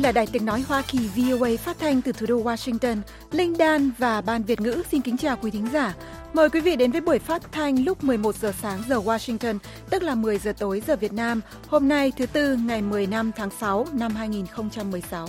là Đài Tiếng nói Hoa Kỳ VOA phát thanh từ thủ đô Washington. Linh Dan và Ban Việt ngữ xin kính chào quý thính giả. Mời quý vị đến với buổi phát thanh lúc 11 giờ sáng giờ Washington, tức là 10 giờ tối giờ Việt Nam, hôm nay thứ Tư ngày 15 tháng 6 năm 2016.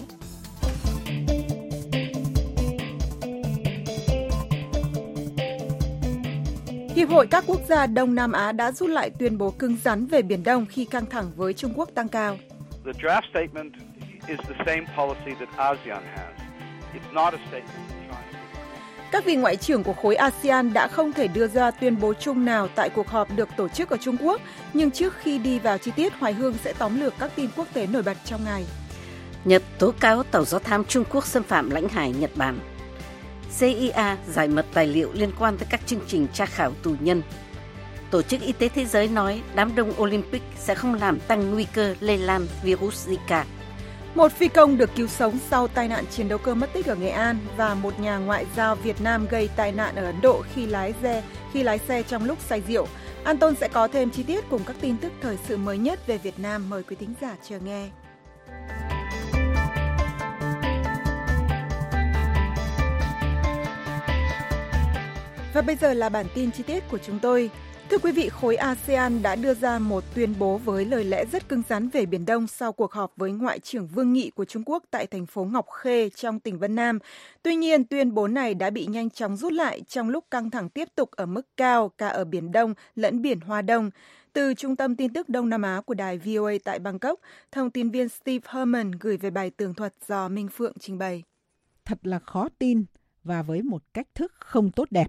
Hiệp hội các quốc gia Đông Nam Á đã rút lại tuyên bố cứng rắn về Biển Đông khi căng thẳng với Trung Quốc tăng cao. The draft statement is the same policy that ASEAN has. It's not a statement that China. Các vị ngoại trưởng của khối ASEAN đã không thể đưa ra tuyên bố chung nào tại cuộc họp được tổ chức ở Trung Quốc, nhưng trước khi đi vào chi tiết, Hoài Hương sẽ tóm lược các tin quốc tế nổi bật trong ngày. Nhật tố cáo tàu do thám Trung Quốc xâm phạm lãnh hải Nhật Bản. CIA giải mật tài liệu liên quan tới các chương trình tra khảo tù nhân. Tổ chức Y tế Thế giới nói đám đông Olympic sẽ không làm tăng nguy cơ lây lan virus Zika. Một phi công được cứu sống sau tai nạn chiến đấu cơ mất tích ở Nghệ An và một nhà ngoại giao Việt Nam gây tai nạn ở Ấn Độ khi lái xe trong lúc say rượu. Anton sẽ có thêm chi tiết cùng các tin tức thời sự mới nhất về Việt Nam. Mời quý thính giả chờ nghe. Và bây giờ là bản tin chi tiết của chúng tôi. Thưa quý vị, khối ASEAN đã đưa ra một tuyên bố với lời lẽ rất cứng rắn về Biển Đông sau cuộc họp với Ngoại trưởng Vương Nghị của Trung Quốc tại thành phố Ngọc Khê trong tỉnh Vân Nam. Tuy nhiên, tuyên bố này đã bị nhanh chóng rút lại trong lúc căng thẳng tiếp tục ở mức cao cả ở Biển Đông lẫn Biển Hoa Đông. Từ Trung tâm tin tức Đông Nam Á của đài VOA tại Bangkok, thông tin viên Steve Herman gửi về bài tường thuật do Minh Phượng trình bày. Thật là khó tin và với một cách thức không tốt đẹp.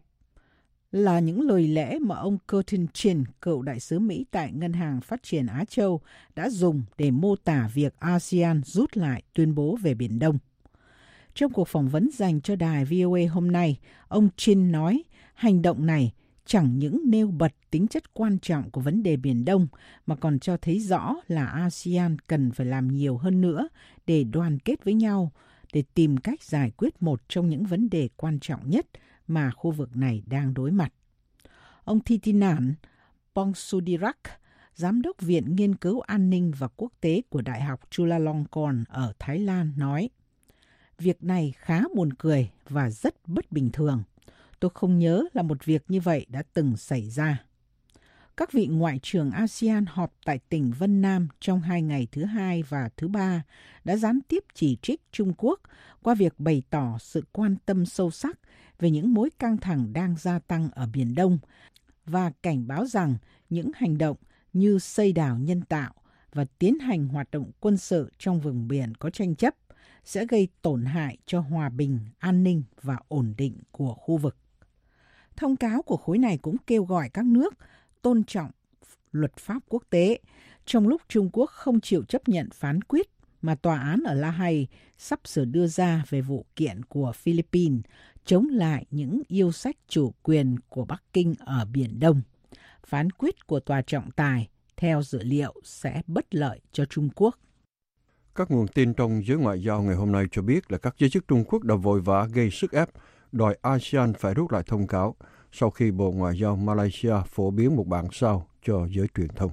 Là những lời lẽ mà ông Curtin Chin, cựu đại sứ Mỹ tại Ngân hàng Phát triển Á Châu, đã dùng để mô tả việc ASEAN rút lại tuyên bố về Biển Đông. Trong cuộc phỏng vấn dành cho đài VOA hôm nay, ông Chin nói hành động này chẳng những nêu bật tính chất quan trọng của vấn đề Biển Đông, mà còn cho thấy rõ là ASEAN cần phải làm nhiều hơn nữa để đoàn kết với nhau, để tìm cách giải quyết một trong những vấn đề quan trọng nhất mà khu vực này đang đối mặt. Ông Thitinan Pongsudhirak, Giám đốc Viện Nghiên cứu An ninh và Quốc tế của Đại học Chulalongkorn ở Thái Lan nói, việc này khá buồn cười và rất bất bình thường. Tôi không nhớ là một việc như vậy đã từng xảy ra. Các vị ngoại trưởng ASEAN họp tại tỉnh Vân Nam trong 2 ngày thứ Hai và thứ Ba đã gián tiếp chỉ trích Trung Quốc qua việc bày tỏ sự quan tâm sâu sắc về những mối căng thẳng đang gia tăng ở Biển Đông và cảnh báo rằng những hành động như xây đảo nhân tạo và tiến hành hoạt động quân sự trong vùng biển có tranh chấp sẽ gây tổn hại cho hòa bình, an ninh và ổn định của khu vực. Thông cáo của khối này cũng kêu gọi các nước tôn trọng luật pháp quốc tế, trong lúc Trung Quốc không chịu chấp nhận phán quyết mà tòa án ở La Hay sắp sửa đưa ra về vụ kiện của Philippines chống lại những yêu sách chủ quyền của Bắc Kinh ở Biển Đông. Phán quyết của tòa trọng tài, theo dữ liệu, sẽ bất lợi cho Trung Quốc. Các nguồn tin trong giới ngoại giao ngày hôm nay cho biết là các giới chức Trung Quốc đã vội vã gây sức ép đòi ASEAN phải rút lại thông cáo sau khi Bộ Ngoại giao Malaysia phổ biến một bản sao cho giới truyền thông.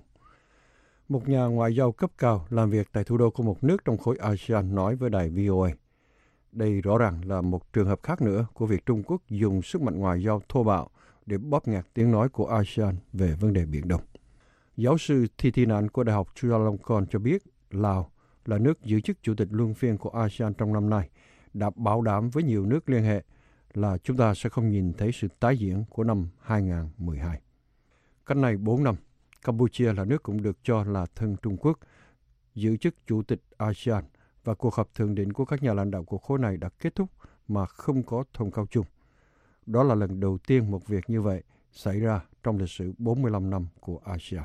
Một nhà ngoại giao cấp cao làm việc tại thủ đô của một nước trong khối ASEAN nói với đài VOA. Đây rõ ràng là một trường hợp khác nữa của việc Trung Quốc dùng sức mạnh ngoại giao thô bạo để bóp nghẹt tiếng nói của ASEAN về vấn đề Biển Đông. Giáo sư Thitinan của Đại học Chulalongkorn cho biết Lào là nước giữ chức chủ tịch luân phiên của ASEAN trong năm nay đã bảo đảm với nhiều nước liên hệ là chúng ta sẽ không nhìn thấy sự tái diễn của năm 2012. Cách này 4 năm, Campuchia là nước cũng được cho là thân Trung Quốc, giữ chức chủ tịch ASEAN và cuộc họp thượng đỉnh của các nhà lãnh đạo của khối này đã kết thúc mà không có thông cáo chung. Đó là lần đầu tiên một việc như vậy xảy ra trong lịch sử 45 năm của ASEAN.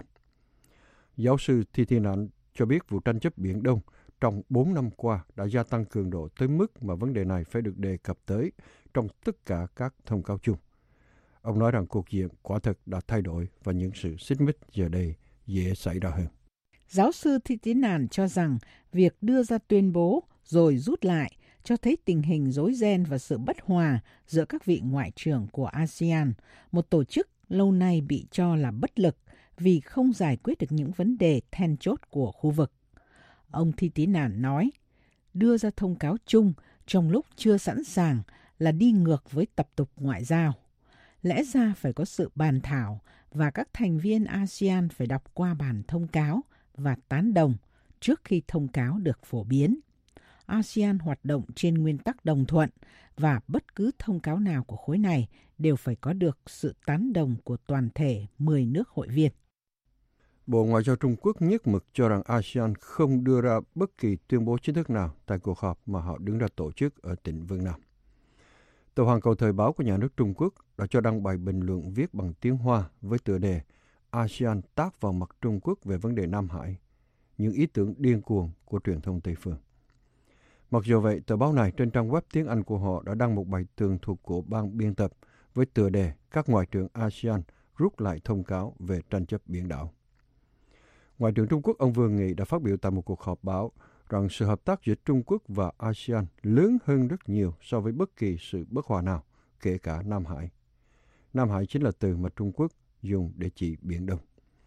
Giáo sư Thitinan cho biết vụ tranh chấp Biển Đông trong 4 năm qua đã gia tăng cường độ tới mức mà vấn đề này phải được đề cập tới trong tất cả các thông cáo chung. Ông nói rằng cuộc diện quả thực đã thay đổi và những sự xích mích giờ đây dễ xảy ra hơn. Giáo sư Thitinan cho rằng việc đưa ra tuyên bố rồi rút lại cho thấy tình hình rối ren và sự bất hòa giữa các vị ngoại trưởng của ASEAN, một tổ chức lâu nay bị cho là bất lực vì không giải quyết được những vấn đề then chốt của khu vực. Ông Thitinan nói, đưa ra thông cáo chung trong lúc chưa sẵn sàng là đi ngược với tập tục ngoại giao. Lẽ ra phải có sự bàn thảo và các thành viên ASEAN phải đọc qua bản thông cáo và tán đồng trước khi thông cáo được phổ biến. ASEAN hoạt động trên nguyên tắc đồng thuận và bất cứ thông cáo nào của khối này đều phải có được sự tán đồng của toàn thể 10 nước hội viên. Bộ Ngoại giao Trung Quốc nhất mực cho rằng ASEAN không đưa ra bất kỳ tuyên bố chính thức nào tại cuộc họp mà họ đứng ra tổ chức ở tỉnh Vân Nam. Tờ Hoàn Cầu Thời báo của nhà nước Trung Quốc đã cho đăng bài bình luận viết bằng tiếng Hoa với tựa đề ASEAN tát vào mặt Trung Quốc về vấn đề Nam Hải, những ý tưởng điên cuồng của truyền thông Tây phương. Mặc dù vậy, tờ báo này trên trang web tiếng Anh của họ đã đăng một bài tường thuật của ban biên tập với tựa đề các ngoại trưởng ASEAN rút lại thông cáo về tranh chấp biển đảo. Ngoại trưởng Trung Quốc ông Vương Nghị đã phát biểu tại một cuộc họp báo rằng sự hợp tác giữa Trung Quốc và ASEAN lớn hơn rất nhiều so với bất kỳ sự bất hòa nào, kể cả Nam Hải. Nam Hải chính là từ mà Trung Quốc dùng để chỉ Biển Đông.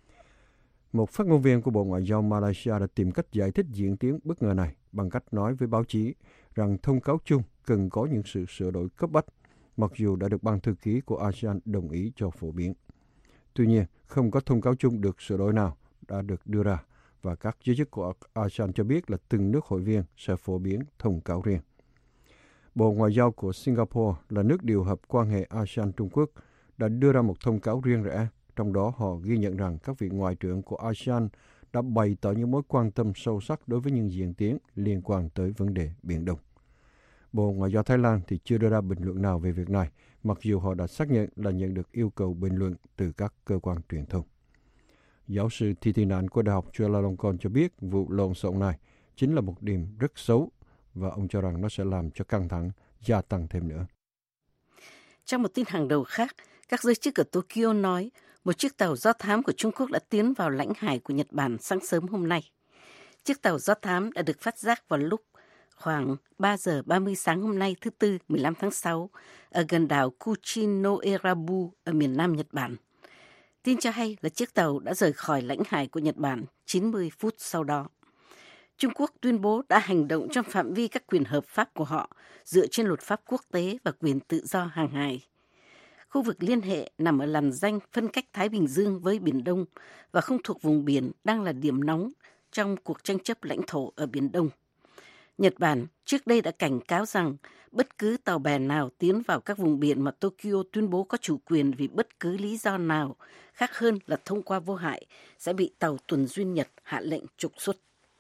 Một phát ngôn viên của Bộ Ngoại giao Malaysia đã tìm cách giải thích diễn tiến bất ngờ này bằng cách nói với báo chí rằng thông cáo chung cần có những sự sửa đổi cấp bách, mặc dù đã được ban thư ký của ASEAN đồng ý cho phổ biến. Tuy nhiên, không có thông cáo chung được sửa đổi nào đã được đưa ra, và các giới chức của ASEAN cho biết là từng nước hội viên sẽ phổ biến thông cáo riêng. Bộ Ngoại giao của Singapore là nước điều hợp quan hệ ASEAN-Trung Quốc đã đưa ra một thông cáo riêng rẽ, trong đó họ ghi nhận rằng các vị ngoại trưởng của ASEAN đã bày tỏ những mối quan tâm sâu sắc đối với những diễn tiến liên quan tới vấn đề Biển Đông. Bộ Ngoại giao Thái Lan thì chưa đưa ra bình luận nào về việc này, mặc dù họ đã xác nhận là nhận được yêu cầu bình luận từ các cơ quan truyền thông. Giáo sư Thi Thị Nạn của Đại học Chulalongkorn cho biết vụ lộn xộn này chính là một điểm rất xấu và ông cho rằng nó sẽ làm cho căng thẳng gia tăng thêm nữa. Trong một tin hàng đầu khác, các giới chức ở Tokyo nói một chiếc tàu do thám của Trung Quốc đã tiến vào lãnh hải của Nhật Bản sáng sớm hôm nay. Chiếc tàu do thám đã được phát giác vào lúc khoảng 3 giờ 30 sáng hôm nay thứ Tư 15 tháng 6 ở gần đảo Kuchinoerabu ở miền Nam Nhật Bản. Tin cho hay là chiếc tàu đã rời khỏi lãnh hải của Nhật Bản 90 phút sau đó. Trung Quốc tuyên bố đã hành động trong phạm vi các quyền hợp pháp của họ dựa trên luật pháp quốc tế và quyền tự do hàng hải. Khu vực liên hệ nằm ở làn ranh phân cách Thái Bình Dương với Biển Đông và không thuộc vùng biển đang là điểm nóng trong cuộc tranh chấp lãnh thổ ở Biển Đông. Nhật Bản trước đây đã cảnh cáo rằng bất cứ tàu bè nào tiến vào các vùng biển mà Tokyo tuyên bố có chủ quyền vì bất cứ lý do nào khác hơn là thông qua vô hại sẽ bị tàu tuần duyên Nhật hạ lệnh trục xuất.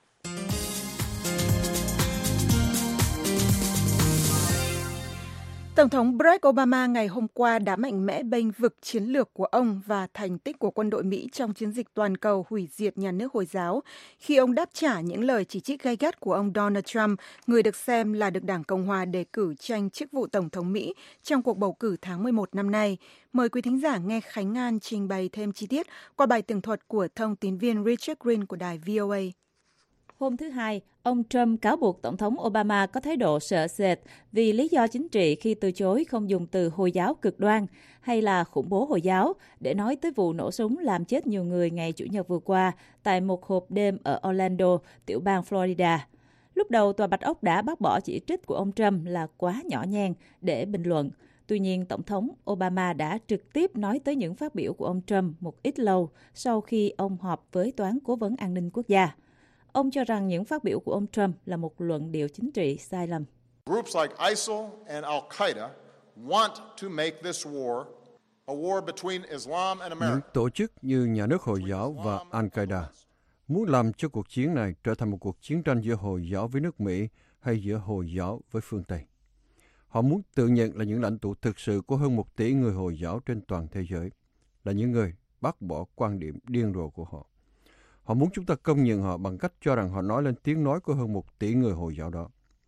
Tổng thống Barack Obama ngày hôm qua đã mạnh mẽ bênh vực chiến lược của ông và thành tích của quân đội Mỹ trong chiến dịch toàn cầu hủy diệt nhà nước Hồi giáo khi ông đáp trả những lời chỉ trích gay gắt của ông Donald Trump, người được xem là được Đảng Cộng hòa đề cử tranh chức vụ Tổng thống Mỹ trong cuộc bầu cử tháng 11 năm nay. Mời quý thính giả nghe Khánh An trình bày thêm chi tiết qua bài tường thuật của thông tín viên Richard Green của đài VOA. Hôm thứ Hai, ông Trump cáo buộc Tổng thống Obama có thái độ sợ sệt vì lý do chính trị khi từ chối không dùng từ Hồi giáo cực đoan hay là khủng bố Hồi giáo để nói tới vụ nổ súng làm chết nhiều người ngày Chủ nhật vừa qua tại một hộp đêm ở Orlando, tiểu bang Florida. Lúc đầu, Tòa Bạch Ốc đã bác bỏ chỉ trích của ông Trump là quá nhỏ nhen để bình luận. Tuy nhiên, Tổng thống Obama đã trực tiếp nói tới những phát biểu của ông Trump một ít lâu sau khi ông họp với Toán Cố vấn An ninh Quốc gia. Ông cho rằng những phát biểu của ông Trump là một luận điệu chính trị sai lầm. Groups like ISIL and Al-Qaeda want to make this war a war between Islam and America. Những tổ chức như nhà nước Hồi giáo và Al-Qaeda muốn làm cho cuộc chiến này trở thành một cuộc chiến tranh giữa Hồi giáo với nước Mỹ hay giữa Hồi giáo với phương Tây. Họ muốn tự nhận là những lãnh tụ thực sự của hơn 1 tỷ người Hồi giáo trên toàn thế giới, là những người bác bỏ quan điểm điên rồ của họ. Họ muốn chúng ta công nhận họ bằng cách cho rằng họ nói lên tiếng nói của hơn 1 tỷ người Hồi giáo đó,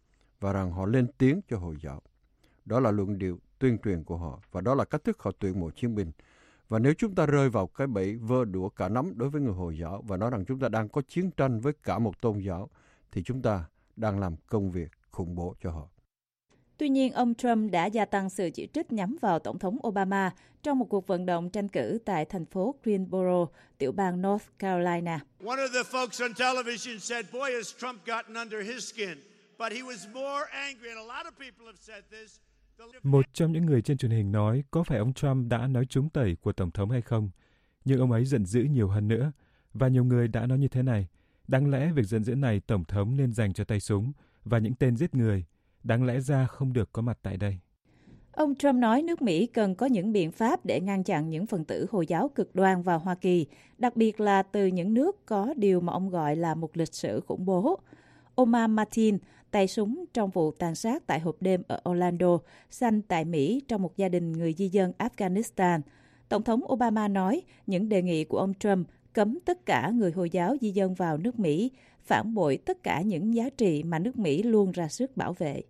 và rằng họ lên tiếng cho Hồi giáo. Đó là luận điệu tuyên truyền của họ, và đó là cách thức họ tuyển mộ chiến binh. Và nếu chúng ta rơi vào cái bẫy vơ đũa cả nắm đối với người Hồi giáo và nói rằng chúng ta đang có chiến tranh với cả một tôn giáo, thì chúng ta đang làm công việc khủng bố cho họ. Tuy nhiên, ông Trump đã gia tăng sự chỉ trích nhắm vào Tổng thống Obama trong một cuộc vận động tranh cử tại thành phố Greensboro, tiểu bang North Carolina. One of the folks on television said, "Boy, has Trump gotten under his skin." Một trong những người trên truyền hình nói có phải ông Trump đã nói trúng tẩy của Tổng thống hay không, nhưng ông ấy giận dữ nhiều hơn nữa. Và nhiều người đã nói như thế này, đáng lẽ việc giận dữ này Tổng thống nên dành cho tay súng và những tên giết người, đáng lẽ ra không được có mặt tại đây. Ông Trump nói nước Mỹ cần có những biện pháp để ngăn chặn những phần tử Hồi giáo cực đoan vào Hoa Kỳ, đặc biệt là từ những nước có điều mà ông gọi là một lịch sử khủng bố. Omar Martin, tay súng trong vụ tàn sát tại hộp đêm ở Orlando, sanh tại Mỹ trong một gia đình người di dân Afghanistan. Tổng thống Obama nói những đề nghị của ông Trump cấm tất cả người Hồi giáo di dân vào nước Mỹ, phản bội tất cả những giá trị mà nước Mỹ luôn ra sức bảo vệ.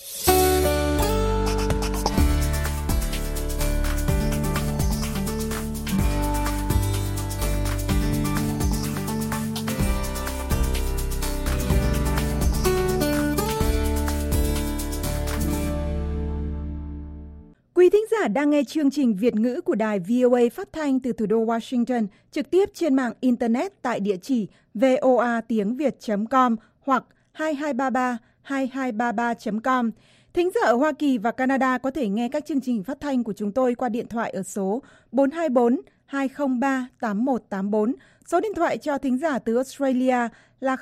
Quý thính giả đang nghe chương trình Việt ngữ của đài VOA phát thanh từ thủ đô Washington, trực tiếp trên mạng Internet tại địa chỉ voatiengviet.com hoặc 2233-2233.com. Thính giả ở Hoa Kỳ và Canada có thể nghe các chương trình phát thanh của chúng tôi qua điện thoại ở số 424-203-8184. Số điện thoại cho thính giả từ Australia là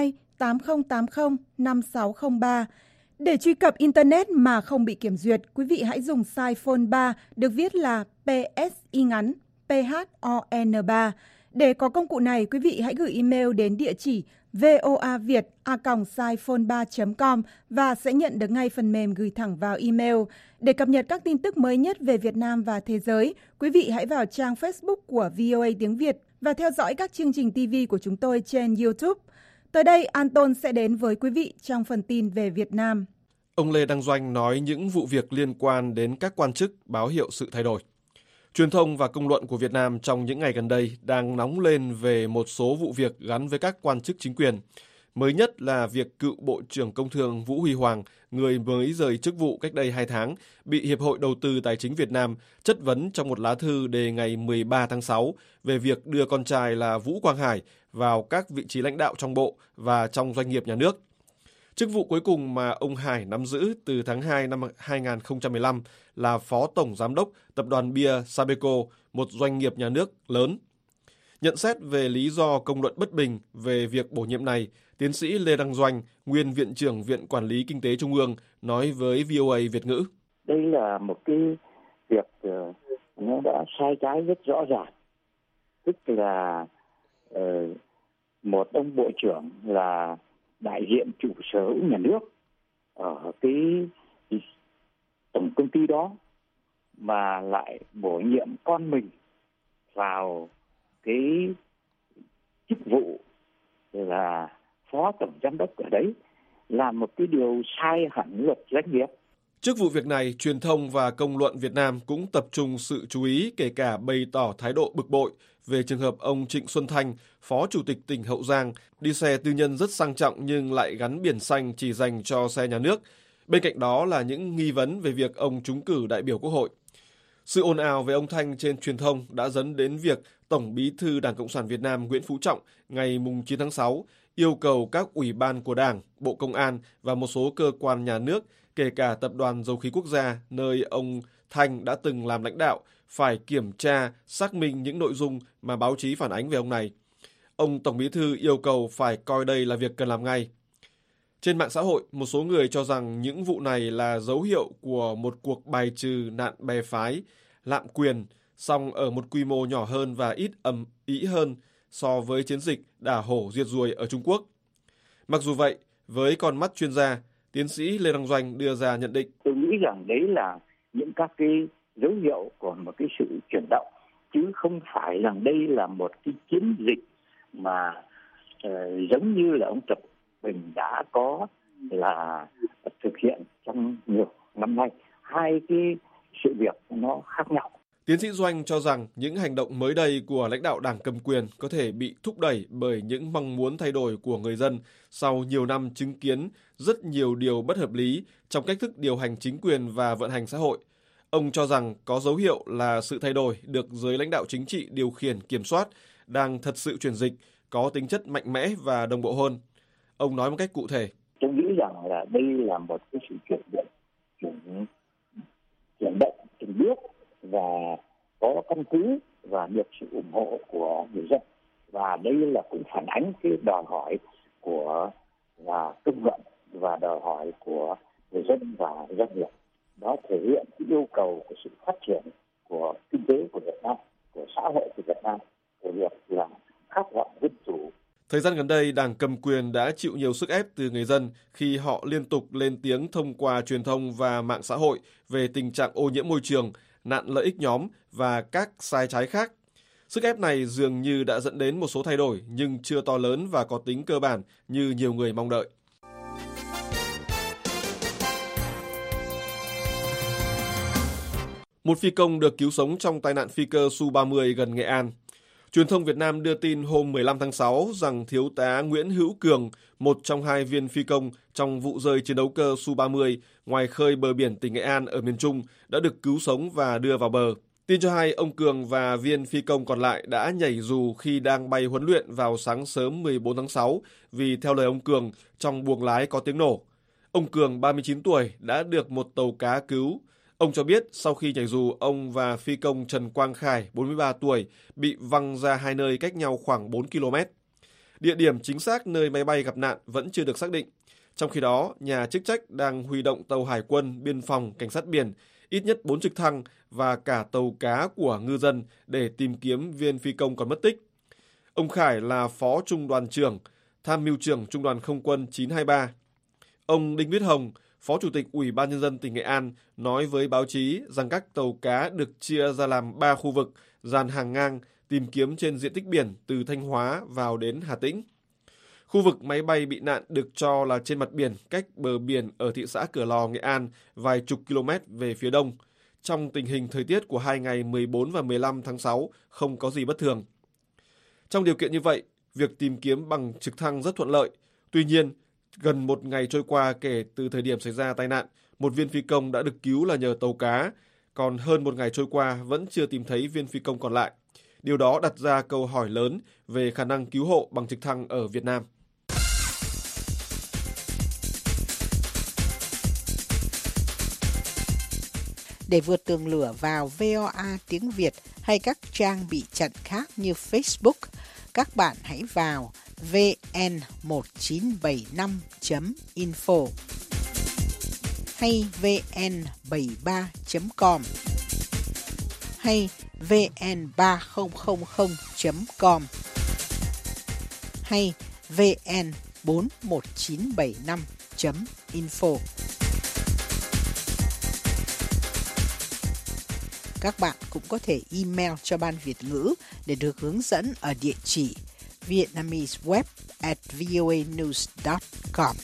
02-8080-5603. Để truy cập Internet mà không bị kiểm duyệt, quý vị hãy dùng size phone 3 được viết là PSI ngắn, PHON3. Để có công cụ này, quý vị hãy gửi email đến địa chỉ voaviet@siphone3.com và sẽ nhận được ngay phần mềm gửi thẳng vào email. Để cập nhật các tin tức mới nhất về Việt Nam và thế giới, quý vị hãy vào trang Facebook của VOA tiếng Việt và theo dõi các chương trình TV của chúng tôi trên YouTube. Tới đây, Anton sẽ đến với quý vị trong phần tin về Việt Nam. Ông Lê Đăng Doanh nói những vụ việc liên quan đến các quan chức báo hiệu sự thay đổi. Truyền thông và công luận của Việt Nam trong những ngày gần đây đang nóng lên về một số vụ việc gắn với các quan chức chính quyền. Mới nhất là việc cựu Bộ trưởng Công Thương Vũ Huy Hoàng, người mới rời chức vụ cách đây 2 tháng, bị Hiệp hội Đầu tư Tài chính Việt Nam chất vấn trong một lá thư đề ngày 13 tháng 6 về việc đưa con trai là Vũ Quang Hải vào các vị trí lãnh đạo trong bộ và trong doanh nghiệp nhà nước. Chức vụ cuối cùng mà ông Hải nắm giữ từ tháng 2 năm 2015 là Phó Tổng Giám đốc Tập đoàn Bia Sabeco, một doanh nghiệp nhà nước lớn. Nhận xét về lý do công luận bất bình về việc bổ nhiệm này, tiến sĩ Lê Đăng Doanh, nguyên Viện trưởng Viện Quản lý Kinh tế Trung ương, nói với VOA Việt ngữ. Đây là một cái việc nó đã sai trái rất rõ ràng. Tức là một ông bộ trưởng là đại diện chủ sở hữu nhà nước ở cái tổng công ty đó mà lại bổ nhiệm con mình vào cái chức vụ là phó tổng giám đốc ở đấy là một cái điều sai hẳn luật doanh nghiệp. Trước vụ việc này, truyền thông và công luận Việt Nam cũng tập trung sự chú ý, kể cả bày tỏ thái độ bực bội về trường hợp ông Trịnh Xuân Thanh, Phó Chủ tịch tỉnh Hậu Giang, đi xe tư nhân rất sang trọng nhưng lại gắn biển xanh chỉ dành cho xe nhà nước. Bên cạnh đó là những nghi vấn về việc ông trúng cử đại biểu Quốc hội. Sự ồn ào về ông Thanh trên truyền thông đã dẫn đến việc Tổng Bí thư Đảng Cộng sản Việt Nam Nguyễn Phú Trọng ngày 9 tháng 6 yêu cầu các ủy ban của Đảng, Bộ Công an và một số cơ quan nhà nước, kể cả Tập đoàn Dầu khí Quốc gia, nơi ông Thanh đã từng làm lãnh đạo, phải kiểm tra, xác minh những nội dung mà báo chí phản ánh về ông này. Ông Tổng Bí thư yêu cầu phải coi đây là việc cần làm ngay. Trên mạng xã hội, một số người cho rằng những vụ này là dấu hiệu của một cuộc bài trừ nạn bè phái, lạm quyền, song ở một quy mô nhỏ hơn và ít ầm ĩ hơn so với chiến dịch đả hổ diệt ruồi ở Trung Quốc. Mặc dù vậy, với con mắt chuyên gia, tiến sĩ Lê Đăng Doanh đưa ra nhận định. Tôi nghĩ rằng đấy là những các cái dấu hiệu của một cái sự chuyển động, chứ không phải rằng đây là một cái chiến dịch mà giống như là ông Tập Bình đã có là thực hiện trong nhiều năm nay. Hai cái sự việc nó khác nhau. Tiến sĩ Doanh cho rằng những hành động mới đây của lãnh đạo đảng cầm quyền có thể bị thúc đẩy bởi những mong muốn thay đổi của người dân sau nhiều năm chứng kiến rất nhiều điều bất hợp lý trong cách thức điều hành chính quyền và vận hành xã hội. Ông cho rằng có dấu hiệu là sự thay đổi được giới lãnh đạo chính trị điều khiển kiểm soát đang thật sự chuyển dịch, có tính chất mạnh mẽ và đồng bộ hơn. Ông nói một cách cụ thể. Tôi nghĩ rằng là đây là một cái sự chuyển động từng bước và có căn cứ và được sự ủng hộ của người dân, và đây là cũng phản ánh cái đòi hỏi của công luận và đòi hỏi của người dân và doanh nghiệp. Đó thể hiện cái yêu cầu của sự phát triển của kinh tế của Việt Nam, của xã hội của Việt Nam, của việc là khát vọng dân chủ. Thời gian gần đây, Đảng cầm quyền đã chịu nhiều sức ép từ người dân khi họ liên tục lên tiếng thông qua truyền thông và mạng xã hội về tình trạng ô nhiễm môi trường, nạn lợi ích nhóm và các sai trái khác. Sức ép này dường như đã dẫn đến một số thay đổi nhưng chưa to lớn và có tính cơ bản như nhiều người mong đợi. Một phi công được cứu sống trong tai nạn phi cơ Su-30 gần Nghệ An. Truyền thông Việt Nam đưa tin hôm 15 tháng 6 rằng Thiếu tá Nguyễn Hữu Cường, một trong 2 viên phi công trong vụ rơi chiến đấu cơ Su-30 ngoài khơi bờ biển tỉnh Nghệ An ở miền Trung đã được cứu sống và đưa vào bờ. Tin cho hay ông Cường và viên phi công còn lại đã nhảy dù khi đang bay huấn luyện vào sáng sớm 14 tháng 6 vì theo lời ông Cường, trong buồng lái có tiếng nổ. Ông Cường, 39 tuổi, đã được một tàu cá cứu. Ông cho biết sau khi nhảy dù, ông và phi công Trần Quang Khải, 43 tuổi, bị văng ra hai nơi cách nhau khoảng 4 km. Địa điểm chính xác nơi máy bay gặp nạn vẫn chưa được xác định. Trong khi đó, nhà chức trách đang huy động tàu hải quân, biên phòng, cảnh sát biển, ít nhất 4 trực thăng và cả tàu cá của ngư dân để tìm kiếm viên phi công còn mất tích. Ông Khải là Phó Trung đoàn trưởng, Tham mưu trưởng Trung đoàn Không quân 923. Ông Đinh Viết Hồng, Phó Chủ tịch Ủy ban Nhân dân tỉnh Nghệ An nói với báo chí rằng các tàu cá được chia ra làm 3 khu vực, dàn hàng ngang, tìm kiếm trên diện tích biển từ Thanh Hóa vào đến Hà Tĩnh. Khu vực máy bay bị nạn được cho là trên mặt biển cách bờ biển ở thị xã Cửa Lò, Nghệ An vài chục km về phía đông. Trong tình hình thời tiết của 2 ngày 14 và 15 tháng 6 không có gì bất thường. Trong điều kiện như vậy, việc tìm kiếm bằng trực thăng rất thuận lợi. Tuy nhiên, gần một ngày trôi qua kể từ thời điểm xảy ra tai nạn, một viên phi công đã được cứu là nhờ tàu cá, còn hơn một ngày trôi qua vẫn chưa tìm thấy viên phi công còn lại. Điều đó đặt ra câu hỏi lớn về khả năng cứu hộ bằng trực thăng ở Việt Nam. Để vượt tường lửa vào VOA tiếng Việt hay các trang bị chặn khác như Facebook, các bạn hãy vào vn1975.info hay vn73.com hay vn3000.com hay vn41975.info. Các bạn cũng có thể email cho Ban Việt ngữ để được hướng dẫn ở địa chỉ vietnameseweb@voanews.com.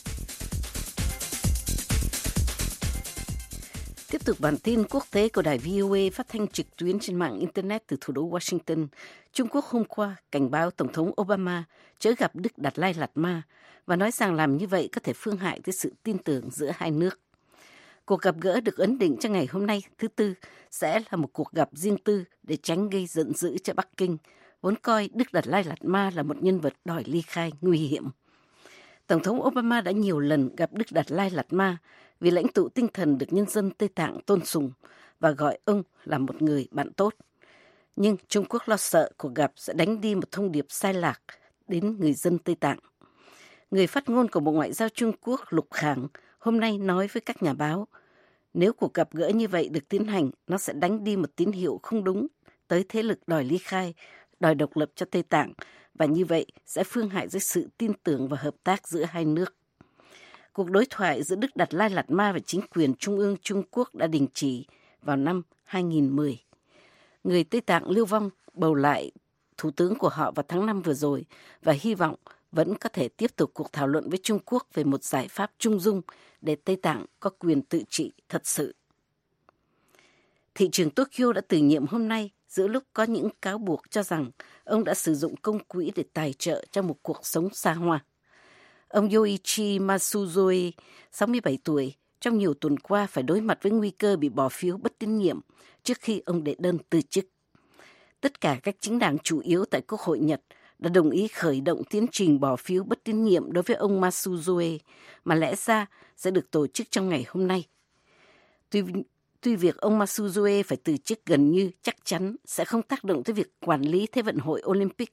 Tiếp tục bản tin quốc tế của đài VOA phát thanh trực tuyến trên mạng Internet từ thủ đô Washington. Trung Quốc hôm qua cảnh báo Tổng thống Obama chớ gặp Đức Đạt Lai Lạt Ma và nói rằng làm như vậy có thể phương hại tới sự tin tưởng giữa hai nước. Cuộc gặp gỡ được ấn định cho ngày hôm nay, thứ Tư, sẽ là một cuộc gặp riêng tư để tránh gây giận dữ cho Bắc Kinh, vốn coi Đức Đạt Lai Lạt Ma là một nhân vật đòi ly khai nguy hiểm. Tổng thống Obama đã nhiều lần gặp Đức Đạt Lai Lạt Ma vì lãnh tụ tinh thần được nhân dân Tây Tạng tôn sùng và gọi ông là một người bạn tốt. Nhưng Trung Quốc lo sợ cuộc gặp sẽ đánh đi một thông điệp sai lạc đến người dân Tây Tạng. Người phát ngôn của Bộ Ngoại giao Trung Quốc Lục Khang hôm nay nói với các nhà báo, nếu cuộc gặp gỡ như vậy được tiến hành, nó sẽ đánh đi một tín hiệu không đúng tới thế lực đòi ly khai, đòi độc lập cho Tây Tạng, và như vậy sẽ phương hại tới sự tin tưởng và hợp tác giữa hai nước. Cuộc đối thoại giữa Đức Đạt Lai Lạt Ma và chính quyền Trung ương Trung Quốc đã đình chỉ vào năm 2010. Người Tây Tạng lưu vong bầu lại thủ tướng của họ vào tháng 5 vừa rồi và hy vọng vẫn có thể tiếp tục cuộc thảo luận với Trung Quốc về một giải pháp trung dung để Tây Tạng có quyền tự trị thật sự. Thị trưởng Tokyo đã từ nhiệm hôm nay giữa lúc có những cáo buộc cho rằng ông đã sử dụng công quỹ để tài trợ cho một cuộc sống xa hoa. Ông Yoichi Matsuzoe, 67 tuổi, trong nhiều tuần qua phải đối mặt với nguy cơ bị bỏ phiếu bất tín nhiệm trước khi ông đệ đơn từ chức. Tất cả các chính đảng chủ yếu tại Quốc hội Nhật đã đồng ý khởi động tiến trình bỏ phiếu bất tín nhiệm đối với ông Massazue, mà lẽ ra sẽ được tổ chức trong ngày hôm nay. Tuy việc ông Massazue phải từ chức gần như chắc chắn sẽ không tác động tới việc quản lý Thế vận hội Olympic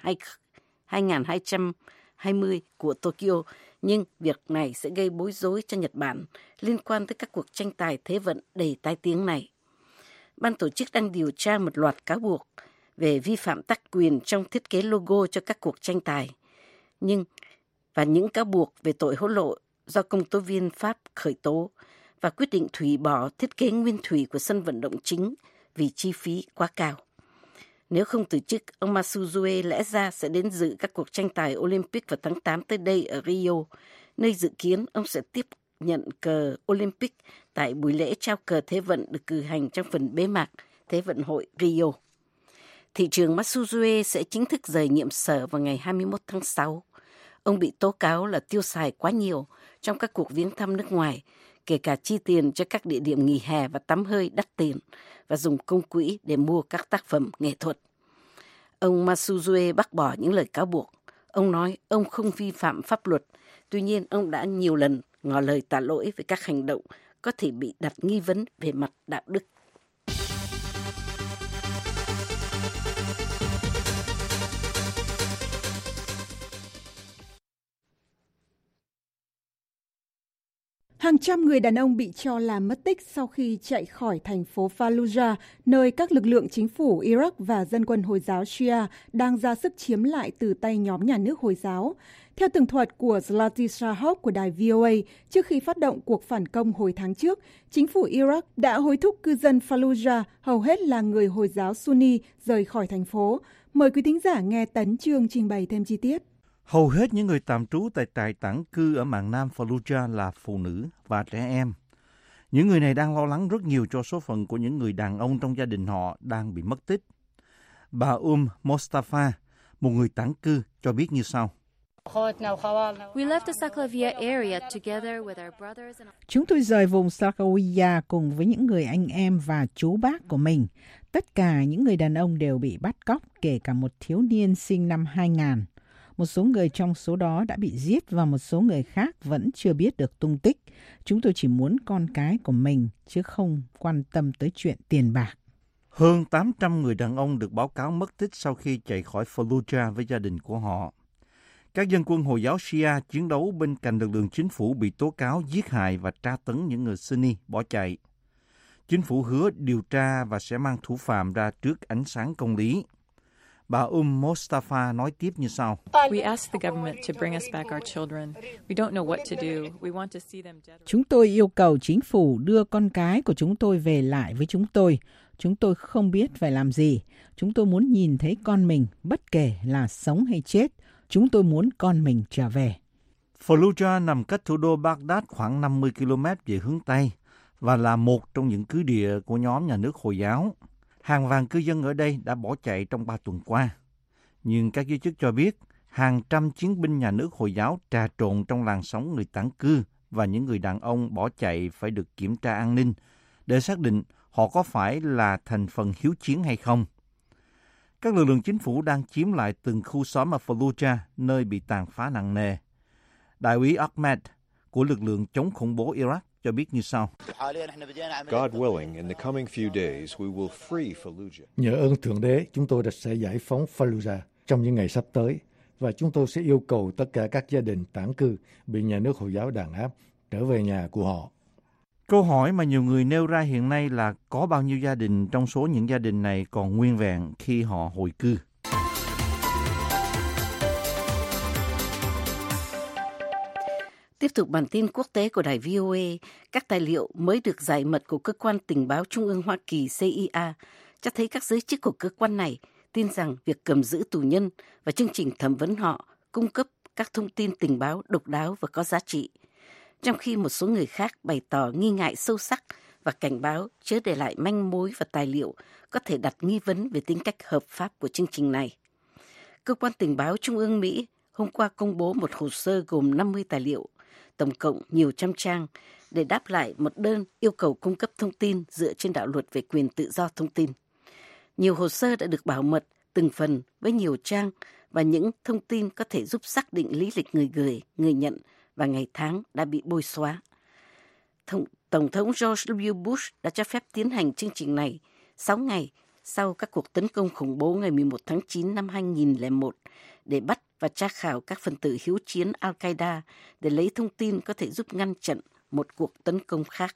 2220 của Tokyo, nhưng việc này sẽ gây bối rối cho Nhật Bản liên quan tới các cuộc tranh tài thế vận đầy tai tiếng này. Ban tổ chức đang điều tra một loạt cáo buộc về vi phạm tác quyền trong thiết kế logo cho các cuộc tranh tài, và những cáo buộc về tội hối lộ do công tố viên Pháp khởi tố và quyết định hủy bỏ thiết kế nguyên thủy của sân vận động chính vì chi phí quá cao. Nếu không từ chức, ông Massazue lẽ ra sẽ đến dự các cuộc tranh tài Olympic vào tháng 8 tới đây ở Rio, nơi dự kiến ông sẽ tiếp nhận cờ Olympic tại buổi lễ trao cờ thế vận được cử hành trong phần bế mạc Thế vận hội Rio. Thị trưởng Massazue sẽ chính thức rời nhiệm sở vào ngày 21 tháng 6. Ông bị tố cáo là tiêu xài quá nhiều trong các cuộc viếng thăm nước ngoài, kể cả chi tiền cho các địa điểm nghỉ hè và tắm hơi đắt tiền và dùng công quỹ để mua các tác phẩm nghệ thuật. Ông Massazue bác bỏ những lời cáo buộc. Ông nói ông không vi phạm pháp luật, tuy nhiên ông đã nhiều lần ngỏ lời tạ lỗi về các hành động có thể bị đặt nghi vấn về mặt đạo đức. Hàng trăm người đàn ông bị cho là mất tích sau khi chạy khỏi thành phố Fallujah, nơi các lực lượng chính phủ Iraq và dân quân Hồi giáo Shia đang ra sức chiếm lại từ tay nhóm nhà nước Hồi giáo. Theo tường thuật của Zlati Shahov của đài VOA, trước khi phát động cuộc phản công hồi tháng trước, chính phủ Iraq đã hối thúc cư dân Fallujah, hầu hết là người Hồi giáo Sunni, rời khỏi thành phố. Mời quý thính giả nghe Tấn Chương trình bày thêm chi tiết. Hầu hết những người tạm trú tại trại tản cư ở mạn Nam Fallujah là phụ nữ và trẻ em. Những người này đang lo lắng rất nhiều cho số phận của những người đàn ông trong gia đình họ đang bị mất tích. Bà Mostafa, một người tản cư, cho biết như sau. Chúng tôi rời vùng Sakawiyya cùng với những người anh em và chú bác của mình. Tất cả những người đàn ông đều bị bắt cóc, kể cả một thiếu niên sinh năm 2000. Một số người trong số đó đã bị giết và một số người khác vẫn chưa biết được tung tích. Chúng tôi chỉ muốn con cái của mình, chứ không quan tâm tới chuyện tiền bạc. Hơn 800 người đàn ông được báo cáo mất tích sau khi chạy khỏi Fallujah với gia đình của họ. Các dân quân Hồi giáo Shia chiến đấu bên cạnh lực lượng chính phủ bị tố cáo giết hại và tra tấn những người Sunni bỏ chạy. Chính phủ hứa điều tra và sẽ mang thủ phạm ra trước ánh sáng công lý. Bà Mostafa nói tiếp như sau. Chúng tôi yêu cầu chính phủ đưa con cái của chúng tôi về lại với chúng tôi. Chúng tôi không biết phải làm gì. Chúng tôi muốn nhìn thấy con mình, bất kể là sống hay chết. Chúng tôi muốn con mình trở về. Fallujah nằm cách thủ đô Baghdad khoảng 50 km về hướng Tây và là một trong những cứ địa của nhóm nhà nước Hồi giáo. Hàng vạn cư dân ở đây đã bỏ chạy trong 3 tuần qua. Nhưng các giới chức cho biết hàng trăm chiến binh nhà nước Hồi giáo trà trộn trong làn sóng người tản cư và những người đàn ông bỏ chạy phải được kiểm tra an ninh để xác định họ có phải là thành phần hiếu chiến hay không. Các lực lượng chính phủ đang chiếm lại từng khu xóm ở Fallujah, nơi bị tàn phá nặng nề. Đại úy Ahmed của lực lượng chống khủng bố Iraq cho biết như sau. Nhờ ơn Thượng Đế, chúng tôi sẽ giải phóng Fallujah trong những ngày sắp tới và chúng tôi sẽ yêu cầu tất cả các gia đình tản cư bị nhà nước Hồi giáo đàn áp trở về nhà của họ. Câu hỏi mà nhiều người nêu ra hiện nay là có bao nhiêu gia đình trong số những gia đình này còn nguyên vẹn khi họ hồi cư? Tiếp tục bản tin quốc tế của đài VOA, các tài liệu mới được giải mật của Cơ quan Tình báo Trung ương Hoa Kỳ CIA cho thấy các giới chức của cơ quan này tin rằng việc cầm giữ tù nhân và chương trình thẩm vấn họ cung cấp các thông tin tình báo độc đáo và có giá trị, trong khi một số người khác bày tỏ nghi ngại sâu sắc và cảnh báo chớ để lại manh mối và tài liệu có thể đặt nghi vấn về tính cách hợp pháp của chương trình này. Cơ quan Tình báo Trung ương Mỹ hôm qua công bố một hồ sơ gồm 50 tài liệu, tổng cộng nhiều trăm trang, để đáp lại một đơn yêu cầu cung cấp thông tin dựa trên đạo luật về quyền tự do thông tin. Nhiều hồ sơ đã được bảo mật từng phần với nhiều trang và những thông tin có thể giúp xác định lý lịch người gửi, người nhận và ngày tháng đã bị bôi xóa. Tổng thống George W. Bush đã cho phép tiến hành chương trình này 6 ngày sau các cuộc tấn công khủng bố ngày 11 tháng 9 năm 2001 để bắt và tra khảo các phần tử hiếu chiến Al-Qaeda để lấy thông tin có thể giúp ngăn chặn một cuộc tấn công khác.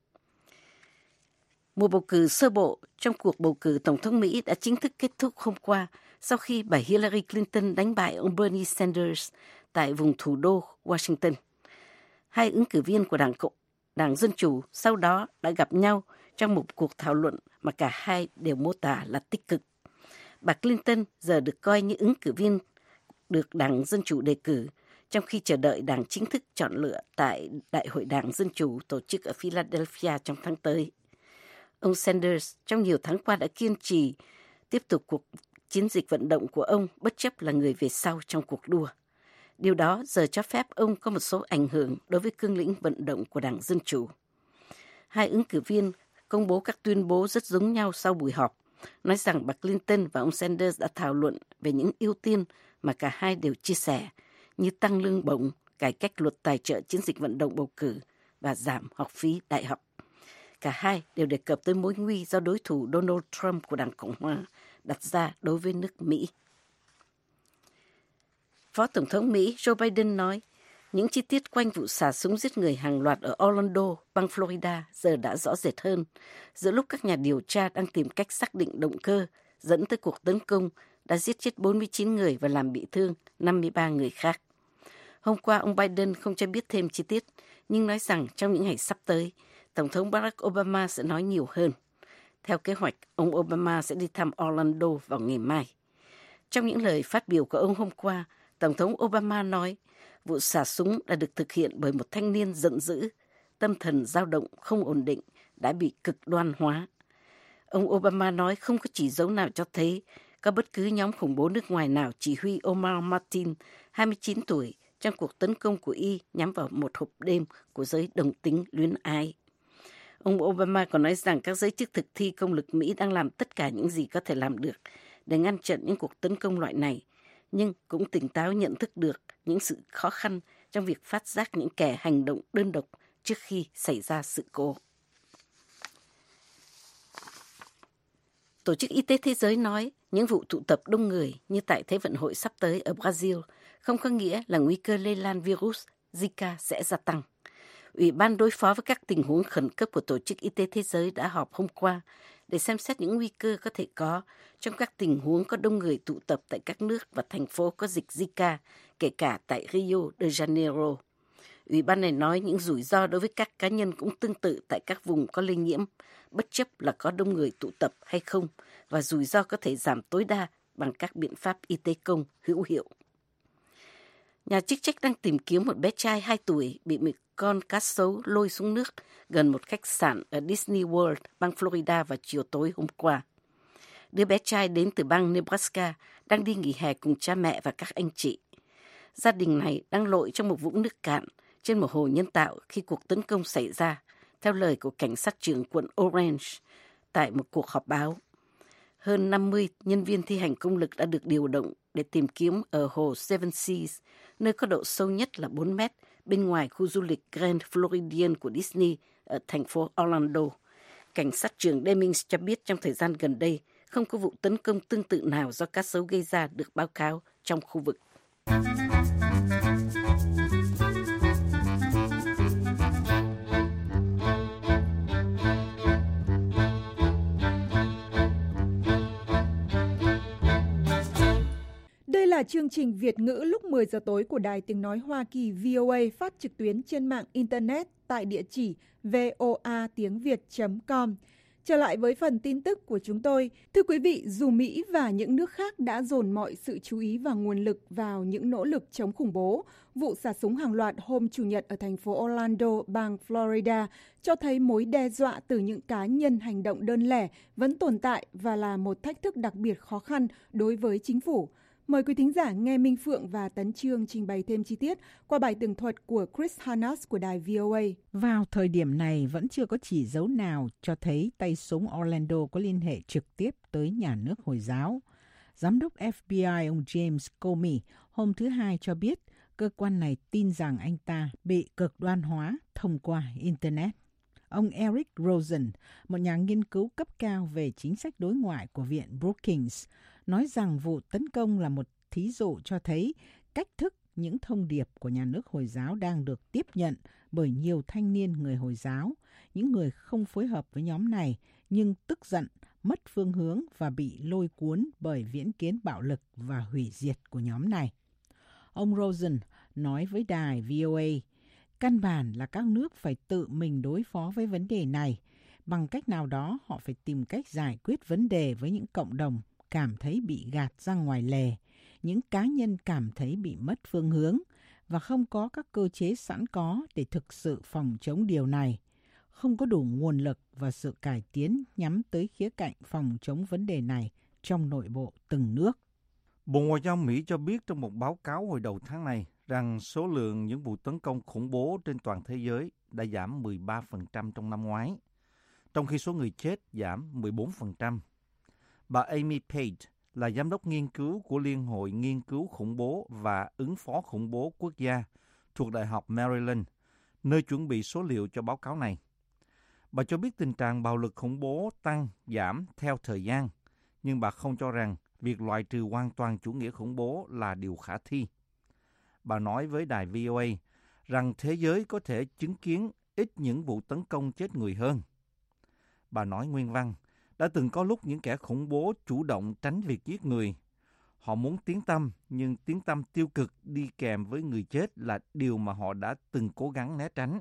Mùa bầu cử sơ bộ trong cuộc bầu cử Tổng thống Mỹ đã chính thức kết thúc hôm qua sau khi bà Hillary Clinton đánh bại ông Bernie Sanders tại vùng thủ đô Washington. Hai ứng cử viên của Đảng Dân Chủ sau đó đã gặp nhau trong một cuộc thảo luận mà cả hai đều mô tả là tích cực. Bà Clinton giờ được coi như ứng cử viên được Đảng Dân Chủ đề cử, trong khi chờ đợi Đảng chính thức chọn lựa tại Đại hội Đảng Dân Chủ tổ chức ở Philadelphia trong tháng tới. Ông Sanders trong nhiều tháng qua đã kiên trì tiếp tục cuộc chiến dịch vận động của ông bất chấp là người về sau trong cuộc đua. Điều đó giờ cho phép ông có một số ảnh hưởng đối với cương lĩnh vận động của Đảng Dân Chủ. Hai ứng cử viên công bố các tuyên bố rất giống nhau sau buổi họp, nói rằng bà Clinton và ông Sanders đã thảo luận về những ưu tiên mà cả hai đều chia sẻ, như tăng lương bổng, cải cách luật tài trợ chiến dịch vận động bầu cử và giảm học phí đại học. Cả hai đều đề cập tới mối nguy do đối thủ Donald Trump của Đảng Cộng hòa đặt ra đối với nước Mỹ. Phó Tổng thống Mỹ Joe Biden nói, những chi tiết quanh vụ xả súng giết người hàng loạt ở Orlando, bang Florida giờ đã rõ rệt hơn, giữa lúc các nhà điều tra đang tìm cách xác định động cơ dẫn tới cuộc tấn công đã giết chết 49 người và làm bị thương 53 người khác. Hôm qua, ông Biden không cho biết thêm chi tiết, nhưng nói rằng trong những ngày sắp tới, Tổng thống Barack Obama sẽ nói nhiều hơn. Theo kế hoạch, ông Obama sẽ đi thăm Orlando vào ngày mai. Trong những lời phát biểu của ông hôm qua, Tổng thống Obama nói vụ xả súng đã được thực hiện bởi một thanh niên giận dữ, tâm thần dao động không ổn định, đã bị cực đoan hóa. Ông Obama nói không có chỉ dấu nào cho thấy có bất cứ nhóm khủng bố nước ngoài nào chỉ huy Omar Martin, 29 tuổi, trong cuộc tấn công của Y nhắm vào một hộp đêm của giới đồng tính luyến ái. Ông Obama còn nói rằng các giới chức thực thi công lực Mỹ đang làm tất cả những gì có thể làm được để ngăn chặn những cuộc tấn công loại này, nhưng cũng tỉnh táo nhận thức được những sự khó khăn trong việc phát giác những kẻ hành động đơn độc trước khi xảy ra sự cố. Tổ chức Y tế Thế giới nói những vụ tụ tập đông người như tại Thế vận hội sắp tới ở Brazil không có nghĩa là nguy cơ lây lan virus Zika sẽ gia tăng. Ủy ban đối phó với các tình huống khẩn cấp của Tổ chức Y tế Thế giới đã họp hôm qua để xem xét những nguy cơ có thể có trong các tình huống có đông người tụ tập tại các nước và thành phố có dịch Zika, kể cả tại Rio de Janeiro. Ủy ban này nói những rủi ro đối với các cá nhân cũng tương tự tại các vùng có lây nhiễm, bất chấp là có đông người tụ tập hay không, và rủi ro có thể giảm tối đa bằng các biện pháp y tế công hữu hiệu. Nhà chức trách đang tìm kiếm một bé trai 2 tuổi bị một con cá sấu lôi xuống nước gần một khách sạn ở Disney World, bang Florida vào chiều tối hôm qua. Đứa bé trai đến từ bang Nebraska, đang đi nghỉ hè cùng cha mẹ và các anh chị. Gia đình này đang lội trong một vũng nước cạn trên một hồ nhân tạo khi cuộc tấn công xảy ra, theo lời của cảnh sát trưởng quận Orange tại một cuộc họp báo. Hơn 50 nhân viên thi hành công lực đã được điều động để tìm kiếm ở hồ Seven Seas, nơi có độ sâu nhất là 4 mét bên ngoài khu du lịch Grand Floridian của Disney ở thành phố Orlando. Cảnh sát trưởng Demings cho biết trong thời gian gần đây, không có vụ tấn công tương tự nào do cá sấu gây ra được báo cáo trong khu vực. Đây là chương trình Việt ngữ lúc 10 giờ tối của Đài Tiếng Nói Hoa Kỳ VOA, phát trực tuyến trên mạng Internet tại địa chỉ voatiengviet.com. Trở lại với phần tin tức của chúng tôi. Thưa quý vị, dù Mỹ và những nước khác đã dồn mọi sự chú ý và nguồn lực vào những nỗ lực chống khủng bố, vụ xả súng hàng loạt hôm Chủ nhật ở thành phố Orlando, bang Florida cho thấy mối đe dọa từ những cá nhân hành động đơn lẻ vẫn tồn tại và là một thách thức đặc biệt khó khăn đối với chính phủ. Mời quý thính giả nghe Minh Phượng và Tấn Chương trình bày thêm chi tiết qua bài tường thuật của Chris Hannas của đài VOA. Vào thời điểm này vẫn chưa có chỉ dấu nào cho thấy tay súng Orlando có liên hệ trực tiếp tới nhà nước Hồi giáo. Giám đốc FBI ông James Comey hôm thứ Hai cho biết cơ quan này tin rằng anh ta bị cực đoan hóa thông qua Internet. Ông Eric Rosen, một nhà nghiên cứu cấp cao về chính sách đối ngoại của Viện Brookings, nói rằng vụ tấn công là một thí dụ cho thấy cách thức những thông điệp của nhà nước Hồi giáo đang được tiếp nhận bởi nhiều thanh niên người Hồi giáo, những người không phối hợp với nhóm này nhưng tức giận, mất phương hướng và bị lôi cuốn bởi viễn kiến bạo lực và hủy diệt của nhóm này. Ông Rosen nói với đài VOA, căn bản là các nước phải tự mình đối phó với vấn đề này. Bằng cách nào đó họ phải tìm cách giải quyết vấn đề với những cộng đồng cảm thấy bị gạt ra ngoài lề, những cá nhân cảm thấy bị mất phương hướng và không có các cơ chế sẵn có để thực sự phòng chống điều này, không có đủ nguồn lực và sự cải tiến nhắm tới khía cạnh phòng chống vấn đề này trong nội bộ từng nước. Bộ Ngoại giao Mỹ cho biết trong một báo cáo hồi đầu tháng này rằng số lượng những vụ tấn công khủng bố trên toàn thế giới đã giảm 13% trong năm ngoái, trong khi số người chết giảm 14%. Bà Amy Page là giám đốc nghiên cứu của Liên hội Nghiên cứu khủng bố và ứng phó khủng bố quốc gia thuộc Đại học Maryland, nơi chuẩn bị số liệu cho báo cáo này. Bà cho biết tình trạng bạo lực khủng bố tăng, giảm theo thời gian, nhưng bà không cho rằng việc loại trừ hoàn toàn chủ nghĩa khủng bố là điều khả thi. Bà nói với đài VOA rằng thế giới có thể chứng kiến ít những vụ tấn công chết người hơn. Bà nói nguyên văn, đã từng có lúc những kẻ khủng bố chủ động tránh việc giết người. Họ muốn tiếng tăm, nhưng tiếng tăm tiêu cực đi kèm với người chết là điều mà họ đã từng cố gắng né tránh.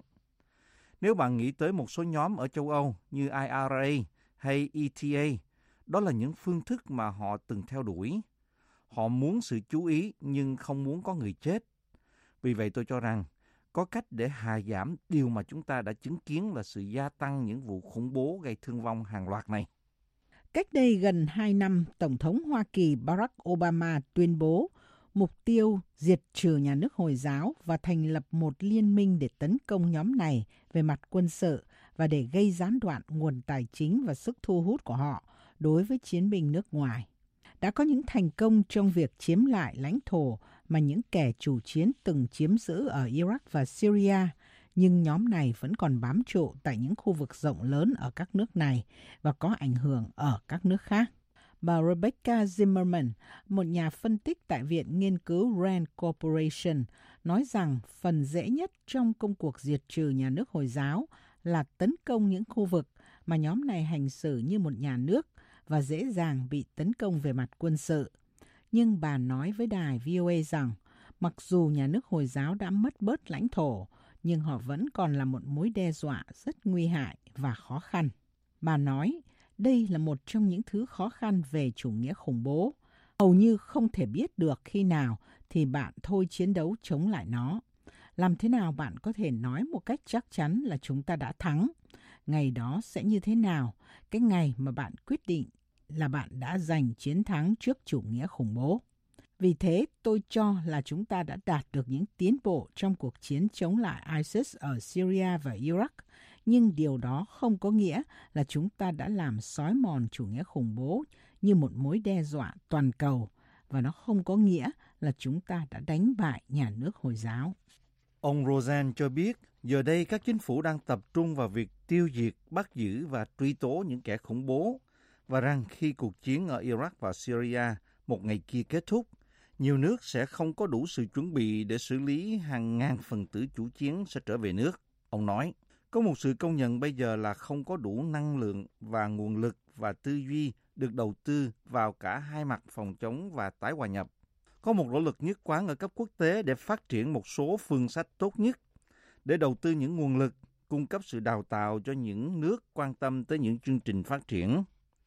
Nếu bạn nghĩ tới một số nhóm ở châu Âu như IRA hay ETA, đó là những phương thức mà họ từng theo đuổi. Họ muốn sự chú ý nhưng không muốn có người chết. Vì vậy tôi cho rằng có cách để hạ giảm điều mà chúng ta đã chứng kiến là sự gia tăng những vụ khủng bố gây thương vong hàng loạt này. Cách đây gần 2 năm, Tổng thống Hoa Kỳ Barack Obama tuyên bố mục tiêu diệt trừ nhà nước Hồi giáo và thành lập một liên minh để tấn công nhóm này về mặt quân sự và để gây gián đoạn nguồn tài chính và sức thu hút của họ đối với chiến binh nước ngoài. Đã có những thành công trong việc chiếm lại lãnh thổ mà những kẻ chủ chiến từng chiếm giữ ở Iraq và Syria, nhưng nhóm này vẫn còn bám trụ tại những khu vực rộng lớn ở các nước này và có ảnh hưởng ở các nước khác. Bà Rebecca Zimmerman, một nhà phân tích tại Viện Nghiên cứu Rand Corporation, nói rằng phần dễ nhất trong công cuộc diệt trừ nhà nước Hồi giáo là tấn công những khu vực mà nhóm này hành xử như một nhà nước và dễ dàng bị tấn công về mặt quân sự. Nhưng bà nói với đài VOA rằng mặc dù nhà nước Hồi giáo đã mất bớt lãnh thổ, nhưng họ vẫn còn là một mối đe dọa rất nguy hại và khó khăn. Bà nói, đây là một trong những thứ khó khăn về chủ nghĩa khủng bố. Hầu như không thể biết được khi nào thì bạn thôi chiến đấu chống lại nó. Làm thế nào bạn có thể nói một cách chắc chắn là chúng ta đã thắng? Ngày đó sẽ như thế nào? Cái ngày mà bạn quyết định là bạn đã giành chiến thắng trước chủ nghĩa khủng bố. Vì thế, tôi cho là chúng ta đã đạt được những tiến bộ trong cuộc chiến chống lại ISIS ở Syria và Iraq, nhưng điều đó không có nghĩa là chúng ta đã làm xói mòn chủ nghĩa khủng bố như một mối đe dọa toàn cầu, và nó không có nghĩa là chúng ta đã đánh bại nhà nước Hồi giáo. Ông Rosen cho biết, giờ đây các chính phủ đang tập trung vào việc tiêu diệt, bắt giữ và truy tố những kẻ khủng bố, và rằng khi cuộc chiến ở Iraq và Syria một ngày kia kết thúc, nhiều nước sẽ không có đủ sự chuẩn bị để xử lý hàng ngàn phần tử chủ chiến sẽ trở về nước. Ông nói, có một sự công nhận bây giờ là không có đủ năng lượng và nguồn lực và tư duy được đầu tư vào cả hai mặt phòng chống và tái hòa nhập. Có một nỗ lực nhất quán ở cấp quốc tế để phát triển một số phương sách tốt nhất, để đầu tư những nguồn lực, cung cấp sự đào tạo cho những nước quan tâm tới những chương trình phát triển.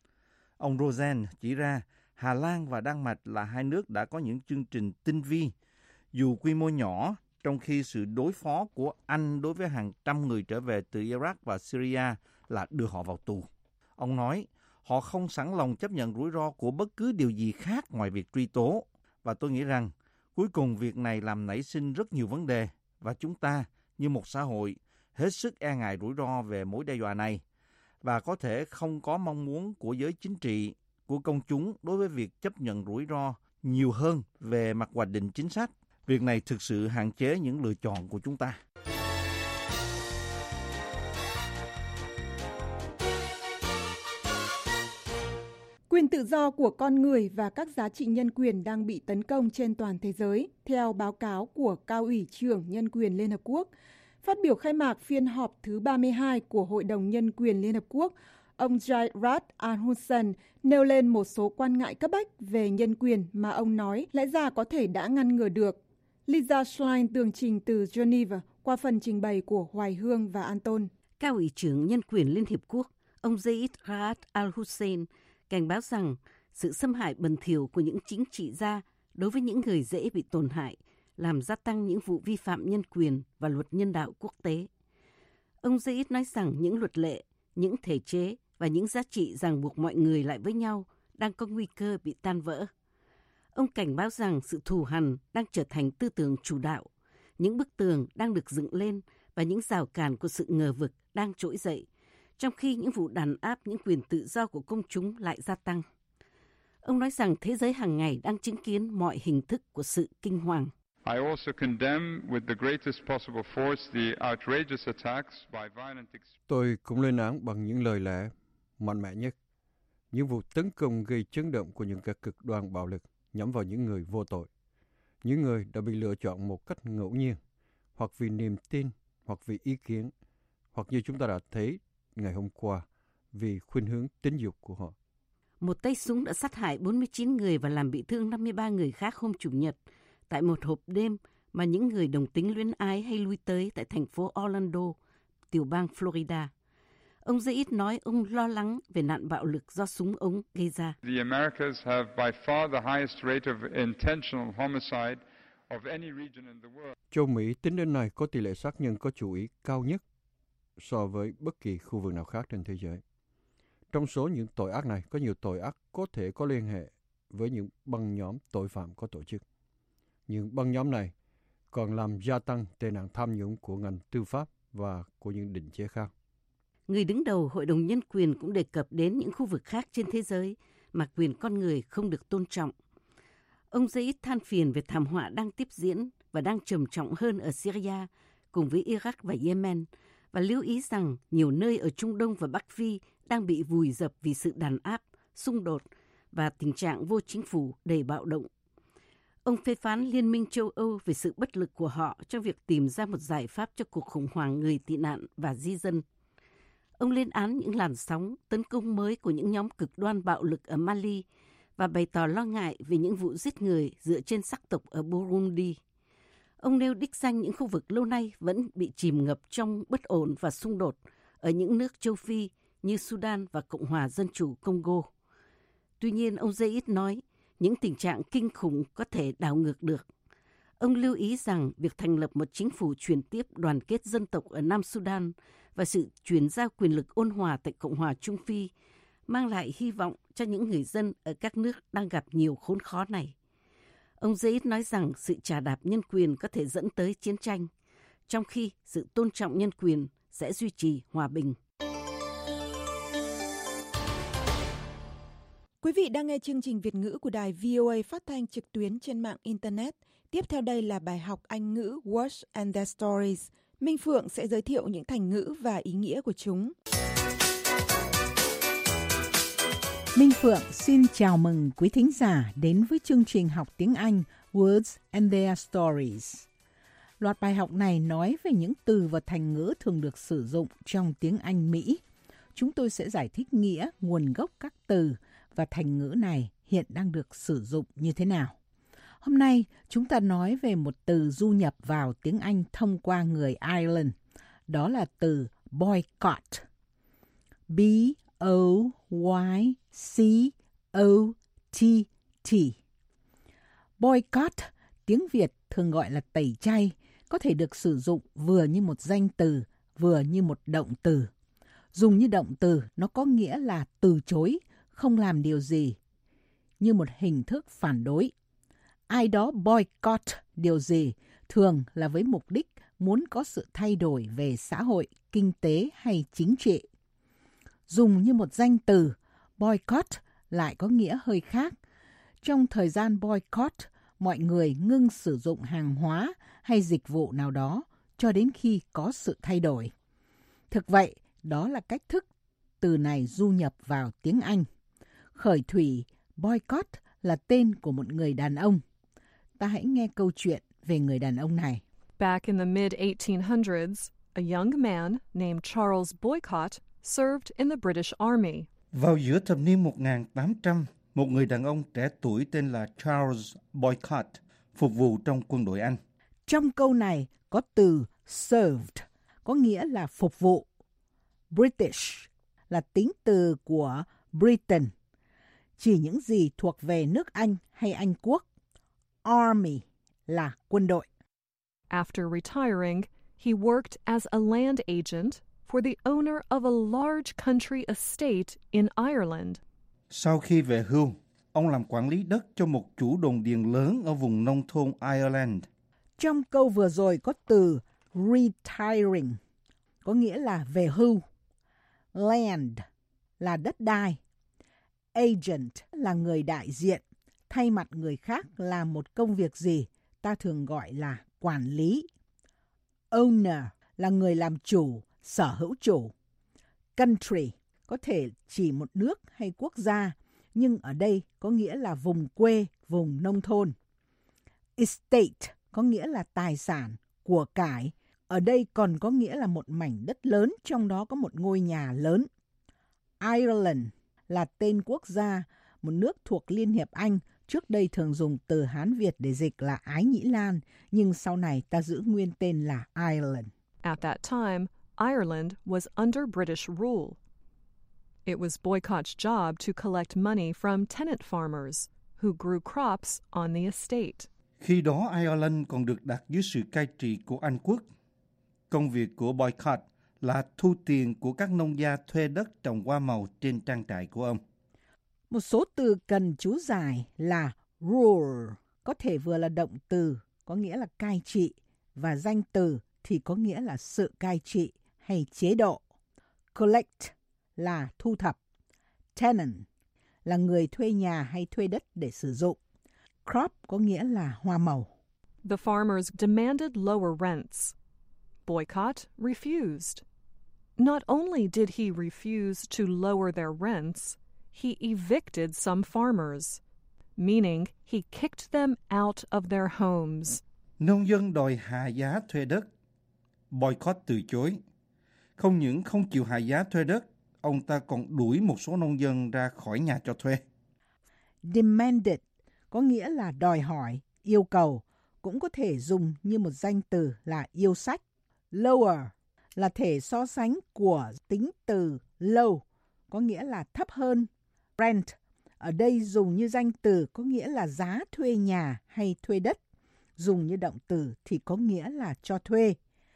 Ông Rosen chỉ ra Hà Lan và Đan Mạch là hai nước đã có những chương trình tinh vi, dù quy mô nhỏ, trong khi sự đối phó của Anh đối với hàng trăm người trở về từ Iraq và Syria là đưa họ vào tù. Ông nói, họ không sẵn lòng chấp nhận rủi ro của bất cứ điều gì khác ngoài việc truy tố. Và tôi nghĩ rằng, cuối cùng việc này làm nảy sinh rất nhiều vấn đề, và chúng ta, như một xã hội, hết sức e ngại rủi ro về mối đe dọa này, và có thể không có mong muốn của giới chính trị, của công chúng đối với việc chấp nhận rủi ro nhiều hơn về mặt hoạch định chính sách. Việc này thực sự hạn chế những lựa chọn của chúng ta. Quyền tự do của con người và các giá trị nhân quyền đang bị tấn công trên toàn thế giới, theo báo cáo của Cao ủy trưởng Nhân quyền Liên Hợp Quốc. Phát biểu khai mạc phiên họp thứ 32 của Hội đồng Nhân quyền Liên Hợp Quốc, ông Zeid Al-Hussein nêu lên một số quan ngại cấp bách về nhân quyền mà ông nói lẽ ra có thể đã ngăn ngừa được. Lisa Schlein tường trình từ Geneva qua phần trình bày của Hoài Hương và Anton. Cao ủy trưởng Nhân quyền Liên Hiệp Quốc, ông Zeid Ra'ad Al-Hussein cảnh báo rằng sự xâm hại bẩn thỉu của những chính trị gia đối với những người dễ bị tổn hại làm gia tăng những vụ vi phạm nhân quyền và luật nhân đạo quốc tế. Ông Zeid nói rằng những luật lệ, những thể chế và những giá trị ràng buộc mọi người lại với nhau đang có nguy cơ bị tan vỡ. Ông cảnh báo rằng sự thù hằn đang trở thành tư tưởng chủ đạo, những bức tường đang được dựng lên và những rào cản của sự ngờ vực đang trỗi dậy, trong khi những vụ đàn áp những quyền tự do của công chúng lại gia tăng. Ông nói rằng thế giới hàng ngày đang chứng kiến mọi hình thức của sự kinh hoàng. Tôi cũng lên án bằng những lời lẽ mạnh mẽ nhất những vụ tấn công gây chấn động của những kẻ cực đoan bạo lực nhắm vào những người vô tội, những người đã bị lựa chọn một cách ngẫu nhiên, hoặc vì niềm tin, hoặc vì ý kiến, hoặc như chúng ta đã thấy ngày hôm qua, vì khuynh hướng tính dục của họ. Một tay súng đã sát hại 49 người và làm bị thương 53 người khác hôm Chủ nhật tại một hộp đêm mà những người đồng tính luyến ái hay lui tới tại thành phố Orlando, tiểu bang Florida. Ông Zeid nói ông lo lắng về nạn bạo lực do súng ống gây ra. The Americas have by far the highest rate of intentional homicide of any region in the world. Châu Mỹ tính đến nay có tỷ lệ sát nhân có chủ ý cao nhất so với bất kỳ khu vực nào khác trên thế giới. Trong số những tội ác này, có nhiều tội ác có thể có liên hệ với những băng nhóm tội phạm có tổ chức. Những băng nhóm này còn làm gia tăng tệ nạn tham nhũng của ngành tư pháp và của những định chế khác. Người đứng đầu Hội đồng Nhân quyền cũng đề cập đến những khu vực khác trên thế giới mà quyền con người không được tôn trọng. Ông Zeid than phiền về thảm họa đang tiếp diễn và đang trầm trọng hơn ở Syria cùng với Iraq và Yemen, và lưu ý rằng nhiều nơi ở Trung Đông và Bắc Phi đang bị vùi dập vì sự đàn áp, xung đột và tình trạng vô chính phủ đầy bạo động. Ông phê phán Liên minh châu Âu về sự bất lực của họ trong việc tìm ra một giải pháp cho cuộc khủng hoảng người tị nạn và di dân. Ông lên án những làn sóng tấn công mới của những nhóm cực đoan bạo lực ở Mali và bày tỏ lo ngại về những vụ giết người dựa trên sắc tộc ở Burundi. Ông nêu đích danh những khu vực lâu nay vẫn bị chìm ngập trong bất ổn và xung đột ở những nước châu Phi như Sudan và Cộng hòa Dân chủ Congo. Tuy nhiên, ông Zeid nói những tình trạng kinh khủng có thể đảo ngược được. Ông lưu ý rằng việc thành lập một chính phủ chuyển tiếp đoàn kết dân tộc ở Nam Sudan và sự chuyển giao quyền lực ôn hòa tại Cộng hòa Trung Phi mang lại hy vọng cho những người dân ở các nước đang gặp nhiều khốn khó này. Ông Zeid nói rằng sự chà đạp nhân quyền có thể dẫn tới chiến tranh, trong khi sự tôn trọng nhân quyền sẽ duy trì hòa bình. Quý vị đang nghe chương trình Việt ngữ của đài VOA phát thanh trực tuyến trên mạng Internet. Tiếp theo đây là bài học Anh ngữ Words and Their Stories. Minh Phượng sẽ giới thiệu những thành ngữ và ý nghĩa của chúng. Minh Phượng xin chào mừng quý thính giả đến với chương trình học tiếng Anh Words and Their Stories. Loạt bài học này nói về những từ và thành ngữ thường được sử dụng trong tiếng Anh Mỹ. Chúng tôi sẽ giải thích nghĩa, nguồn gốc các từ và thành ngữ này hiện đang được sử dụng như thế nào. Hôm nay, chúng ta nói về một từ du nhập vào tiếng Anh thông qua người Ireland. Đó là từ boycott. B-O-Y-C-O-T-T. Boycott, tiếng Việt thường gọi là tẩy chay, có thể được sử dụng vừa như một danh từ, vừa như một động từ. Dùng như động từ, nó có nghĩa là từ chối, không làm điều gì, như một hình thức phản đối. Ai đó boycott điều gì thường là với mục đích muốn có sự thay đổi về xã hội, kinh tế hay chính trị. Dùng như một danh từ, boycott lại có nghĩa hơi khác. Trong thời gian boycott, mọi người ngưng sử dụng hàng hóa hay dịch vụ nào đó cho đến khi có sự thay đổi. Thực vậy, đó là cách thức từ này du nhập vào tiếng Anh. Khởi thủy boycott là tên của một người đàn ông. Ta hãy nghe câu chuyện về người đàn ông này. Back in the mid-1800s, a young man named Charles Boycott served in the British Army. Vào giữa thập niên 1800, một người đàn ông trẻ tuổi tên là Charles Boycott phục vụ trong quân đội Anh. Trong câu này có từ served, có nghĩa là phục vụ. British là tính từ của Britain, chỉ những gì thuộc về nước Anh hay Anh quốc. Army là quân đội. After retiring, he worked as a land agent for the owner of a large country estate in Ireland. Sau khi về hưu, ông làm quản lý đất cho một chủ đồn điền lớn ở vùng nông thôn Ireland. Trong câu vừa rồi có từ retiring, có nghĩa là về hưu. Land là đất đai. Agent là người đại diện, thay mặt người khác làm một công việc gì, ta thường gọi là quản lý. Owner là người làm chủ, sở hữu chủ. Country có thể chỉ một nước hay quốc gia, nhưng ở đây có nghĩa là vùng quê, vùng nông thôn. Estate có nghĩa là tài sản, của cải. Ở đây còn có nghĩa là một mảnh đất lớn, trong đó có một ngôi nhà lớn. Ireland là tên quốc gia, một nước thuộc Liên hiệp Anh. Trước đây thường dùng từ Hán Việt để dịch là Ái Nhĩ Lan, nhưng sau này ta giữ nguyên tên là Ireland. At that time, Ireland was under British rule. It was Boycott's job to collect money from tenant farmers who grew crops on the estate. Khi đó Ireland còn được đặt dưới sự cai trị của Anh quốc. Công việc của Boycott là thu tiền của các nông gia thuê đất trồng hoa màu trên trang trại của ông. Một số từ cần chú giải là rule, có thể vừa là động từ, có nghĩa là cai trị, và danh từ thì có nghĩa là sự cai trị hay chế độ. Collect là thu thập. Tenant là người thuê nhà hay thuê đất để sử dụng. Crop có nghĩa là hoa màu. The farmers demanded lower rents. Boycott refused. Not only did he refuse to lower their rents, he evicted some farmers, meaning he kicked them out of their homes. Nông dân đòi hạ giá thuê đất. Boycott từ chối. Không những không chịu hạ giá thuê đất, ông ta còn đuổi một số nông dân ra khỏi nhà cho thuê. Demanded có nghĩa là đòi hỏi, yêu cầu, cũng có thể dùng như một danh từ là yêu sách. Lower là thể so sánh của tính từ low, có nghĩa là thấp hơn. Rent ở đây dùng như danh từ có nghĩa là giá thuê nhà hay thuê đất. Dùng như động từ thì có nghĩa là cho thuê.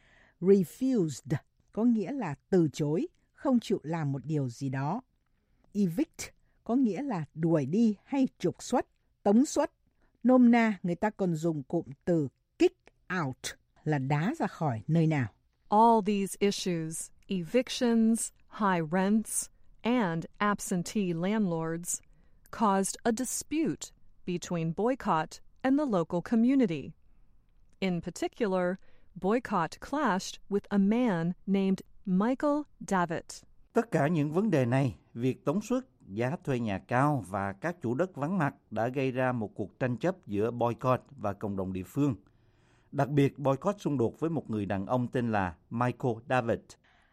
Refused có nghĩa là từ chối, không chịu làm một điều gì đó. Evict có nghĩa là đuổi đi hay trục xuất, tống xuất. Nôm na người ta còn dùng cụm từ kick out là đá ra khỏi nơi nào. All these issues, evictions, high rents, and absentee landlords, caused a dispute between Boycott and the local community. In particular, Boycott clashed with a man named Michael Davitt. Tất cả những vấn đề này, việc tống xuất, giá thuê nhà cao và các chủ đất vắng mặt đã gây ra một cuộc tranh chấp giữa Boycott và cộng đồng địa phương. Đặc biệt, Boycott xung đột với một người đàn ông tên là Michael Davitt.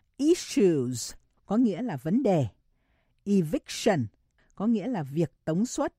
Issues có nghĩa là vấn đề. Eviction có nghĩa là việc tống xuất.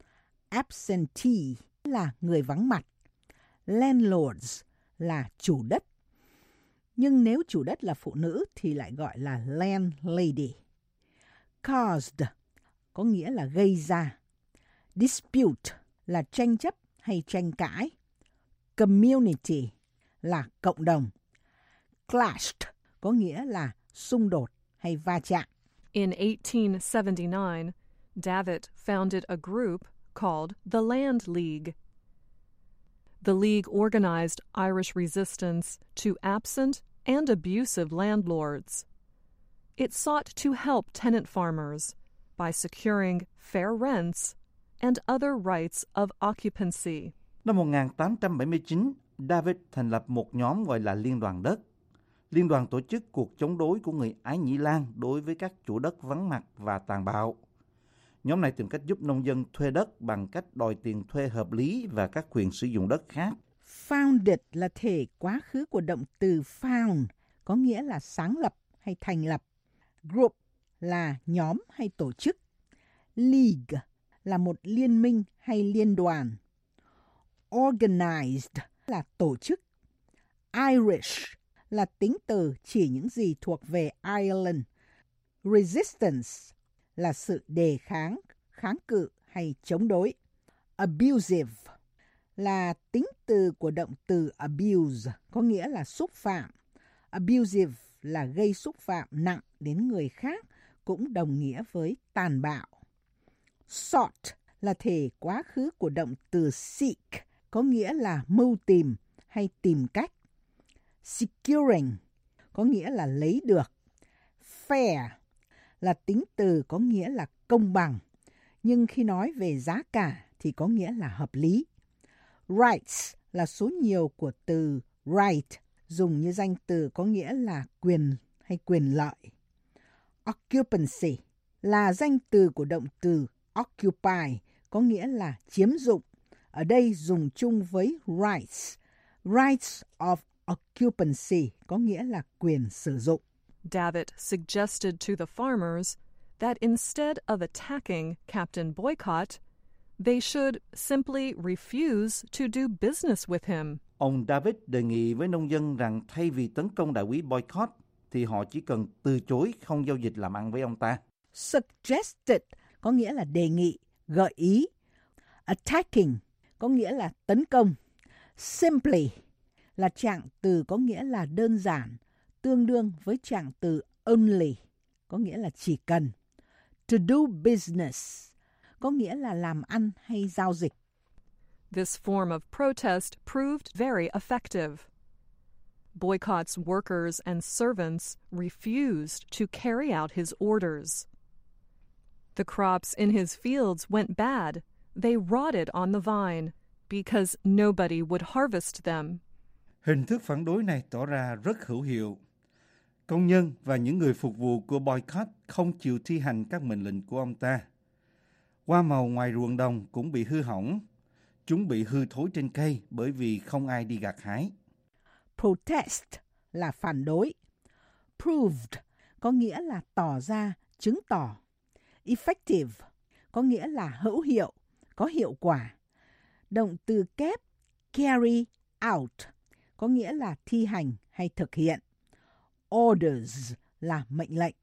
Absentee là người vắng mặt. Landlords là chủ đất. Nhưng nếu chủ đất là phụ nữ thì lại gọi là landlady. Caused có nghĩa là gây ra. Dispute là tranh chấp hay tranh cãi. Community là cộng đồng. Clashed có nghĩa là xung đột hay va chạm. In 1879, Davitt founded a group called the Land League. The league organized Irish resistance to absent and abusive landlords. It sought to help tenant farmers, by securing fair rents and other rights of occupancy. Năm 1879, David thành lập một nhóm gọi là Liên đoàn đất. Liên đoàn tổ chức cuộc chống đối của người Ái Nhĩ Lan đối với các chủ đất vắng mặt và tàn bạo. Nhóm này tìm cách giúp nông dân thuê đất bằng cách đòi tiền thuê hợp lý và các quyền sử dụng đất khác. Founded là thể quá khứ của động từ found, có nghĩa là sáng lập hay thành lập. Group là nhóm hay tổ chức. League là một liên minh hay liên đoàn. Organized là tổ chức. Irish là tính từ chỉ những gì thuộc về Ireland. Resistance là sự đề kháng, kháng cự hay chống đối. Abusive là tính từ của động từ abuse, có nghĩa là xúc phạm. Abusive là gây xúc phạm nặng đến người khác, cũng đồng nghĩa với tàn bạo. Sought là thể quá khứ của động từ seek, có nghĩa là mưu tìm hay tìm cách. Securing có nghĩa là lấy được. Fair là tính từ có nghĩa là công bằng, nhưng khi nói về giá cả thì có nghĩa là hợp lý. Rights là số nhiều của từ right, dùng như danh từ có nghĩa là quyền hay quyền lợi. Occupancy là danh từ của động từ occupy, có nghĩa là chiếm dụng. Ở đây dùng chung với rights. Rights of occupancy có nghĩa là quyền sử dụng. Davitt suggested to the farmers that instead of attacking Captain Boycott, they should simply refuse to do business with him. Ông David đề nghị với nông dân rằng thay vì tấn công đại úy Boycott, thì họ chỉ cần từ chối không giao dịch làm ăn với ông ta. Suggested có nghĩa là đề nghị, gợi ý. Attacking có nghĩa là tấn công. Simply là trạng từ có nghĩa là đơn giản, tương đương với trạng từ only, có nghĩa là chỉ cần. To do business có nghĩa là làm ăn hay giao dịch. This form of protest proved very effective. Boycott's workers and servants refused to carry out his orders. The crops in his fields went bad. They rotted on the vine because nobody would harvest them. Hình thức phản đối này tỏ ra rất hữu hiệu. Công nhân và những người phục vụ của Boycott không chịu thi hành các mệnh lệnh của ông ta. Hoa màu ngoài ruộng đồng cũng bị hư hỏng. Chúng bị hư thối trên cây bởi vì không ai đi gặt hái. Protest là phản đối. Proved có nghĩa là tỏ ra, chứng tỏ. Effective có nghĩa là hữu hiệu, có hiệu quả. Động từ kép carry out có nghĩa là thi hành hay thực hiện. Orders là mệnh lệnh.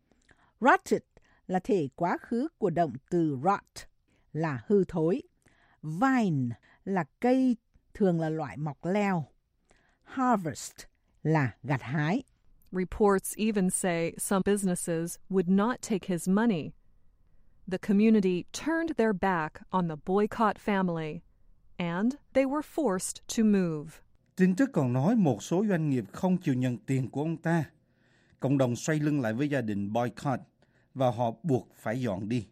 Rotted là thể quá khứ của động từ rot là hư thối. Vine là cây, thường là loại mọc leo. Harvest là gặt hái. Reports even say some businesses would not take his money. The community turned their back on the Boycott family, and they were forced to move. Tin tức còn nói một số doanh nghiệp không chịu nhận tiền của ông ta. Cộng đồng xoay lưng lại với gia đình Boycott và họ buộc phải dọn đi.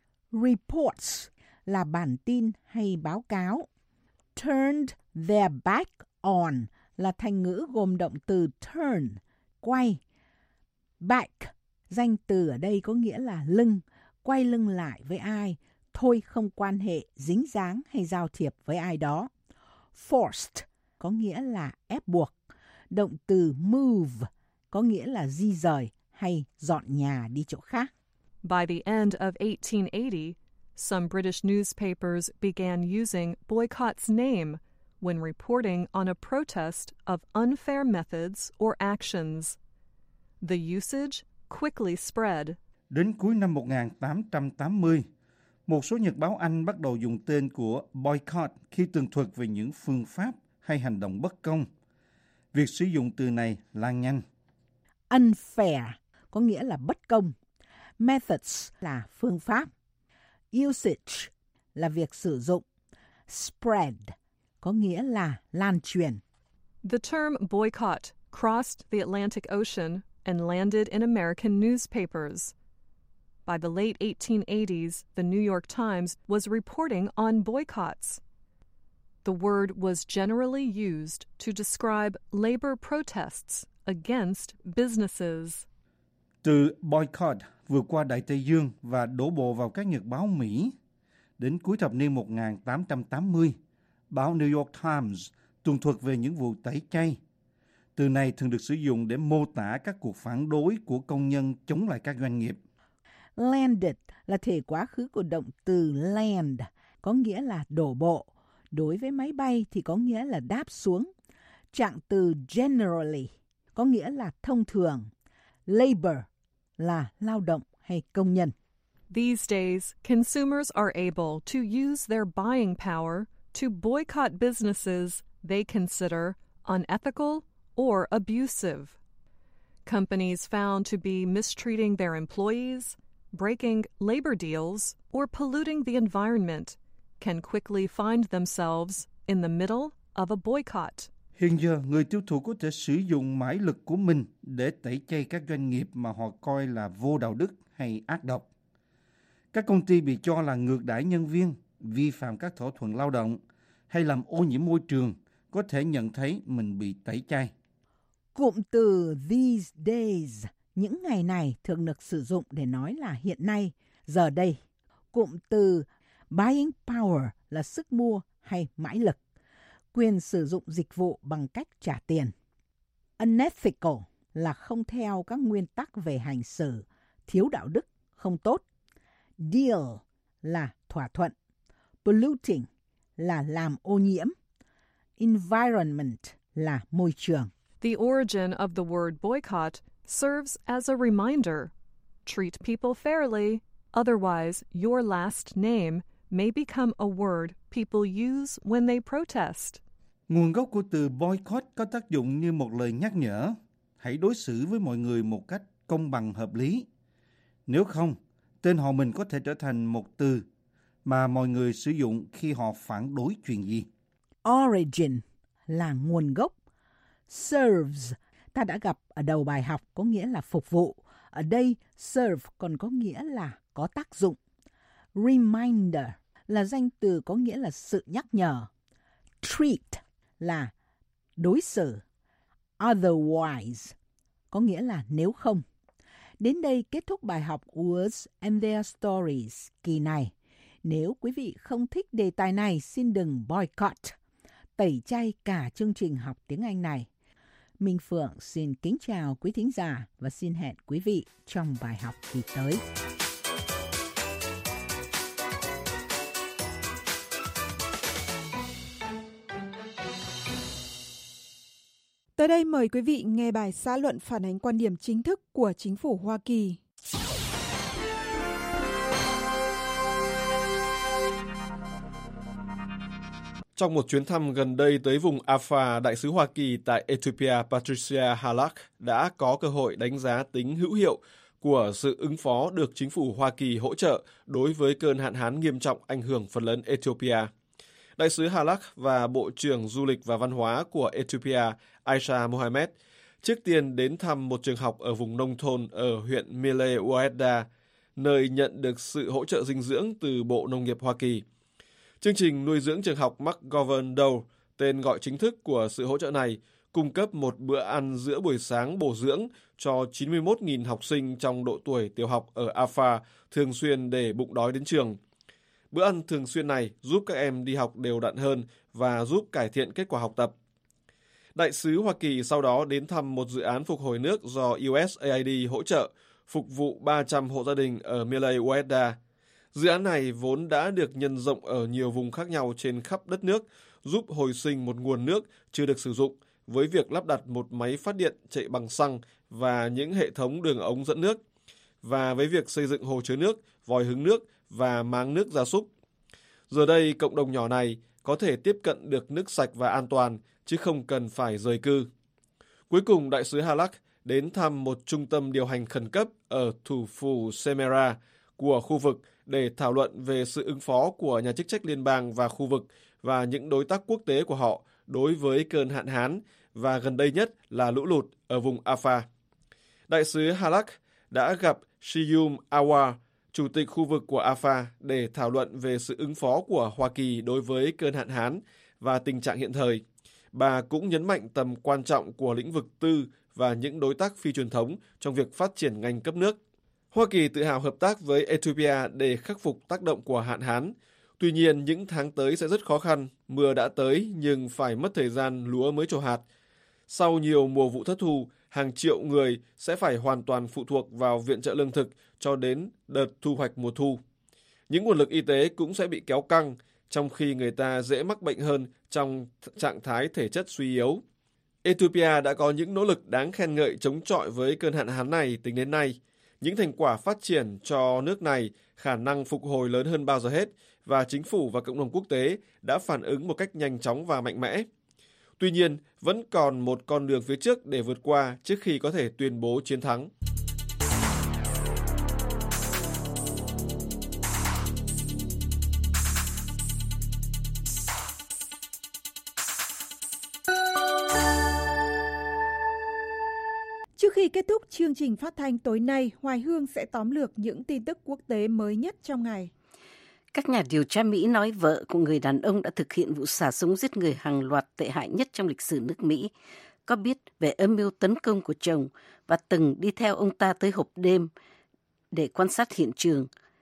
Reports là bản tin hay báo cáo. Turned their back on là thành ngữ gồm động từ turn, quay. Back, danh từ ở đây có nghĩa là lưng, quay lưng lại với ai, thôi không quan hệ, dính dáng hay giao thiệp với ai đó. Forced có nghĩa là ép buộc. Động từ move có nghĩa là di rời hay dọn nhà đi chỗ khác. By the end of 1880, some British newspapers began using Boycott's name when reporting on a protest of unfair methods or actions. The usage quickly spread. Đến cuối năm 1880, một số nhật báo Anh bắt đầu dùng tên của Boycott khi tường thuật về những phương pháp hay hành động bất công. Việc sử dụng từ này lan nhanh. Unfair có nghĩa là bất công. Methods là phương pháp. Usage là việc sử dụng. Spread có nghĩa là lan truyền. The term boycott crossed the Atlantic Ocean and landed in American newspapers. By the late 1880s, the New York Times was reporting on boycotts. The word was generally used to describe labor protests against businesses. Từ boycott vượt qua Đại Tây Dương và đổ bộ vào các nhật báo Mỹ. Đến cuối thập niên 1880, báo New York Times tường thuật về những vụ tẩy chay. Từ này thường được sử dụng để mô tả các cuộc phản đối của công nhân chống lại các doanh nghiệp. Landed là thể quá khứ của động từ land, có nghĩa là đổ bộ. Đối với máy bay thì có nghĩa là đáp xuống. Trạng từ generally có nghĩa là thông thường. Labor là lao động hay công nhân. These days, consumers are able to use their buying power to boycott businesses they consider unethical or abusive. Companies found to be mistreating their employees, breaking labor deals, or polluting the environment can quickly find themselves in the middle of a boycott. Hiện giờ, người tiêu thụ có thể sử dụng mãi lực của mình để tẩy chay các doanh nghiệp mà họ coi là vô đạo đức hay ác độc. Các công ty bị cho là ngược đãi nhân viên, vi phạm các thỏa thuận lao động hay làm ô nhiễm môi trường có thể nhận thấy mình bị tẩy chay. Cụm từ these days, những ngày này thường được sử dụng để nói là hiện nay, giờ đây. Cụm từ buying power là sức mua hay mãi lực, quyền sử dụng dịch vụ bằng cách trả tiền. Unethical là không theo các nguyên tắc về hành xử, thiếu đạo đức, không tốt. Deal là thỏa thuận. Polluting là làm ô nhiễm. Environment là môi trường. The origin of the word boycott serves as a reminder. Treat people fairly, otherwise your last name may become a word people use when they protest. Nguồn gốc của từ boycott có tác dụng như một lời nhắc nhở. Hãy đối xử với mọi người một cách công bằng hợp lý. Nếu không, tên họ mình có thể trở thành một từ mà mọi người sử dụng khi họ phản đối chuyện gì. Origin là nguồn gốc. Serves ta đã gặp ở đầu bài học có nghĩa là phục vụ. Ở đây serve còn có nghĩa là có tác dụng. Reminder là danh từ có nghĩa là sự nhắc nhở. Treat là đối xử. Otherwise có nghĩa là nếu không. Đến đây kết thúc bài học Words and Their Stories kỳ này. Nếu quý vị không thích đề tài này, xin đừng boycott, tẩy chay cả chương trình học tiếng Anh này. Minh Phượng xin kính chào quý thính giả và xin hẹn quý vị trong bài học kỳ tới. Tới đây mời quý vị nghe bài xã luận phản ánh quan điểm chính thức của chính phủ Hoa Kỳ. Trong một chuyến thăm gần đây tới vùng Afar, Đại sứ Hoa Kỳ tại Ethiopia Patricia Halak đã có cơ hội đánh giá tính hữu hiệu của sự ứng phó được chính phủ Hoa Kỳ hỗ trợ đối với cơn hạn hán nghiêm trọng ảnh hưởng phần lớn Ethiopia. Đại sứ Halak và Bộ trưởng Du lịch và Văn hóa của Ethiopia Aisha Mohammed trước tiên đến thăm một trường học ở vùng nông thôn ở huyện Mile Ueda, nơi nhận được sự hỗ trợ dinh dưỡng từ Bộ Nông nghiệp Hoa Kỳ. Chương trình nuôi dưỡng trường học McGovern Dole, tên gọi chính thức của sự hỗ trợ này, cung cấp một bữa ăn giữa buổi sáng bổ dưỡng cho 91.000 học sinh trong độ tuổi tiểu học ở Afar thường xuyên để bụng đói đến trường. Bữa ăn thường xuyên này giúp các em đi học đều đặn hơn và giúp cải thiện kết quả học tập. Đại sứ Hoa Kỳ sau đó đến thăm một dự án phục hồi nước do USAID hỗ trợ, phục vụ 300 hộ gia đình ở Mile Ueda. Dự án này vốn đã được nhân rộng ở nhiều vùng khác nhau trên khắp đất nước, giúp hồi sinh một nguồn nước chưa được sử dụng với việc lắp đặt một máy phát điện chạy bằng xăng và những hệ thống đường ống dẫn nước, và với việc xây dựng hồ chứa nước, vòi hứng nước và máng nước gia súc. Giờ đây, cộng đồng nhỏ này có thể tiếp cận được nước sạch và an toàn, chứ không cần phải rời cư. Cuối cùng, Đại sứ Halak đến thăm một trung tâm điều hành khẩn cấp ở thủ phủ Semera của khu vực để thảo luận về sự ứng phó của nhà chức trách liên bang và khu vực và những đối tác quốc tế của họ đối với cơn hạn hán và gần đây nhất là lũ lụt ở vùng Afar. Đại sứ Halak đã gặp Shiyum Awar, chủ tịch khu vực của AFA, để thảo luận về sự ứng phó của Hoa Kỳ đối với cơn hạn hán và tình trạng hiện thời. Bà cũng nhấn mạnh tầm quan trọng của lĩnh vực tư và những đối tác phi truyền thống trong việc phát triển ngành cấp nước. Hoa Kỳ tự hào hợp tác với Ethiopia để khắc phục tác động của hạn hán. Tuy nhiên, những tháng tới sẽ rất khó khăn. Mưa đã tới nhưng phải mất thời gian lúa mới trổ hạt. Sau nhiều mùa vụ thất thu, hàng triệu người sẽ phải hoàn toàn phụ thuộc vào viện trợ lương thực cho đến đợt thu hoạch mùa thu. Những nguồn lực y tế cũng sẽ bị kéo căng, trong khi người ta dễ mắc bệnh hơn trong trạng thái thể chất suy yếu. Ethiopia đã có những nỗ lực đáng khen ngợi chống chọi với cơn hạn hán này tính đến nay. Những thành quả phát triển cho nước này khả năng phục hồi lớn hơn bao giờ hết, và chính phủ và cộng đồng quốc tế đã phản ứng một cách nhanh chóng và mạnh mẽ. Tuy nhiên, vẫn còn một con đường phía trước để vượt qua trước khi có thể tuyên bố chiến thắng. Trước khi kết thúc chương trình phát thanh tối nay, Hoài Hương sẽ tóm lược những tin tức quốc tế mới nhất trong ngày. Các nhà điều tra Mỹ nói vợ của người đàn ông đã thực hiện vụ xả súng giết người hàng loạt tệ hại nhất trong lịch sử nước Mỹ, có biết về âm mưu tấn công của chồng và từng đi theo ông ta tới hộp đêm để quan sát hiện trường,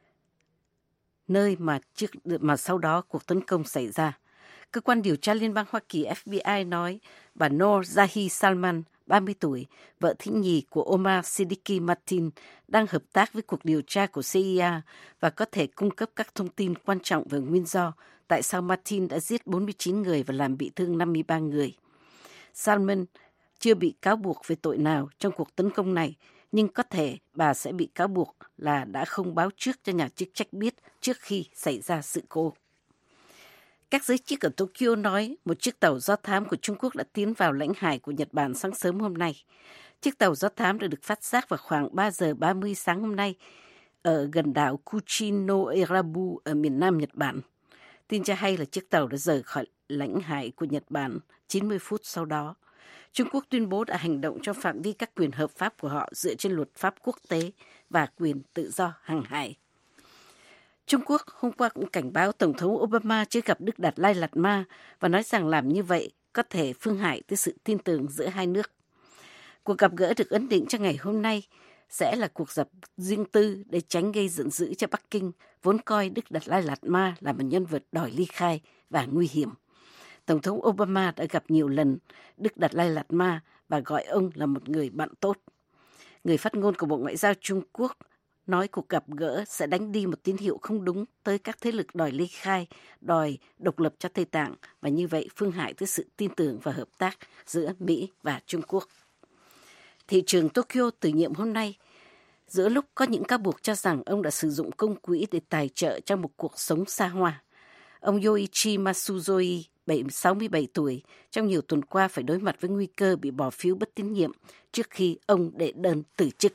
nơi mà sau đó cuộc tấn công xảy ra. Cơ quan điều tra liên bang Hoa Kỳ FBI nói bà Noor Jahi Salman, 30 tuổi, vợ thứ nhì của Omar Siddiqui Martin, đang hợp tác với cuộc điều tra của CIA và có thể cung cấp các thông tin quan trọng về nguyên do tại sao Martin đã giết 49 người và làm bị thương 53 người. Salman chưa bị cáo buộc về tội nào trong cuộc tấn công này, nhưng có thể bà sẽ bị cáo buộc là đã không báo trước cho nhà chức trách biết trước khi xảy ra sự cố. Các giới chức ở Tokyo nói một chiếc tàu do thám của Trung Quốc đã tiến vào lãnh hải của Nhật Bản sáng sớm hôm nay. Chiếc tàu do thám đã được phát giác vào khoảng 3 giờ 30 sáng hôm nay ở gần đảo Kuchinoerabu ở miền nam Nhật Bản. Tin cho hay là chiếc tàu đã rời khỏi lãnh hải của Nhật Bản 90 phút sau đó. Trung Quốc tuyên bố đã hành động trong phạm vi các quyền hợp pháp của họ dựa trên luật pháp quốc tế và quyền tự do hàng hải. Trung Quốc hôm qua cũng cảnh báo Tổng thống Obama chưa gặp Đức Đạt Lai Lạt Ma và nói rằng làm như vậy có thể phương hại tới sự tin tưởng giữa hai nước. Cuộc gặp gỡ được ấn định cho ngày hôm nay sẽ là cuộc gặp riêng tư để tránh gây giận dữ cho Bắc Kinh, vốn coi Đức Đạt Lai Lạt Ma là một nhân vật đòi ly khai và nguy hiểm. Tổng thống Obama đã gặp nhiều lần Đức Đạt Lai Lạt Ma và gọi ông là một người bạn tốt. Người phát ngôn của Bộ Ngoại giao Trung Quốc nói cuộc gặp gỡ sẽ đánh đi một tín hiệu không đúng tới các thế lực đòi ly khai, đòi độc lập cho Tây Tạng và như vậy phương hại tới sự tin tưởng và hợp tác giữa Mỹ và Trung Quốc. Thị trường Tokyo từ nhiệm hôm nay, giữa lúc có những cáo buộc cho rằng ông đã sử dụng công quỹ để tài trợ cho một cuộc sống xa hoa. Ông Yoichi Matsuzoi, 67 tuổi, trong nhiều tuần qua phải đối mặt với nguy cơ bị bỏ phiếu bất tín nhiệm trước khi ông đệ đơn từ chức.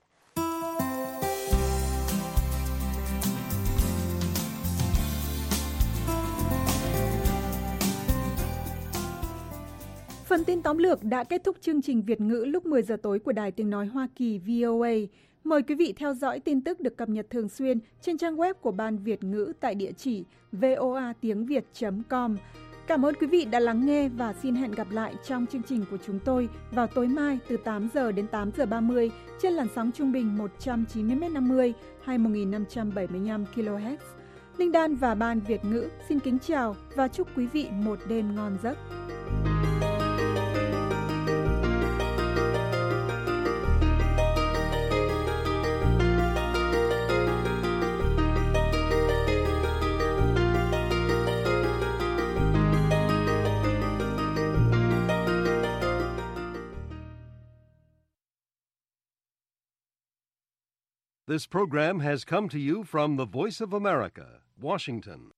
Phần tin tóm lược đã kết thúc chương trình Việt ngữ lúc 10 giờ tối của Đài Tiếng Nói Hoa Kỳ VOA. Mời quý vị theo dõi tin tức được cập nhật thường xuyên trên trang web của Ban Việt ngữ tại địa chỉ voatiengviet.com. Cảm ơn quý vị đã lắng nghe và xin hẹn gặp lại trong chương trình của chúng tôi vào tối mai từ 8 giờ đến 8 giờ 30 trên làn sóng trung bình 190m50 hay 1575 kHz. Linh Đan và Ban Việt ngữ xin kính chào và chúc quý vị một đêm ngon giấc. This program has come to you from the Voice of America, Washington.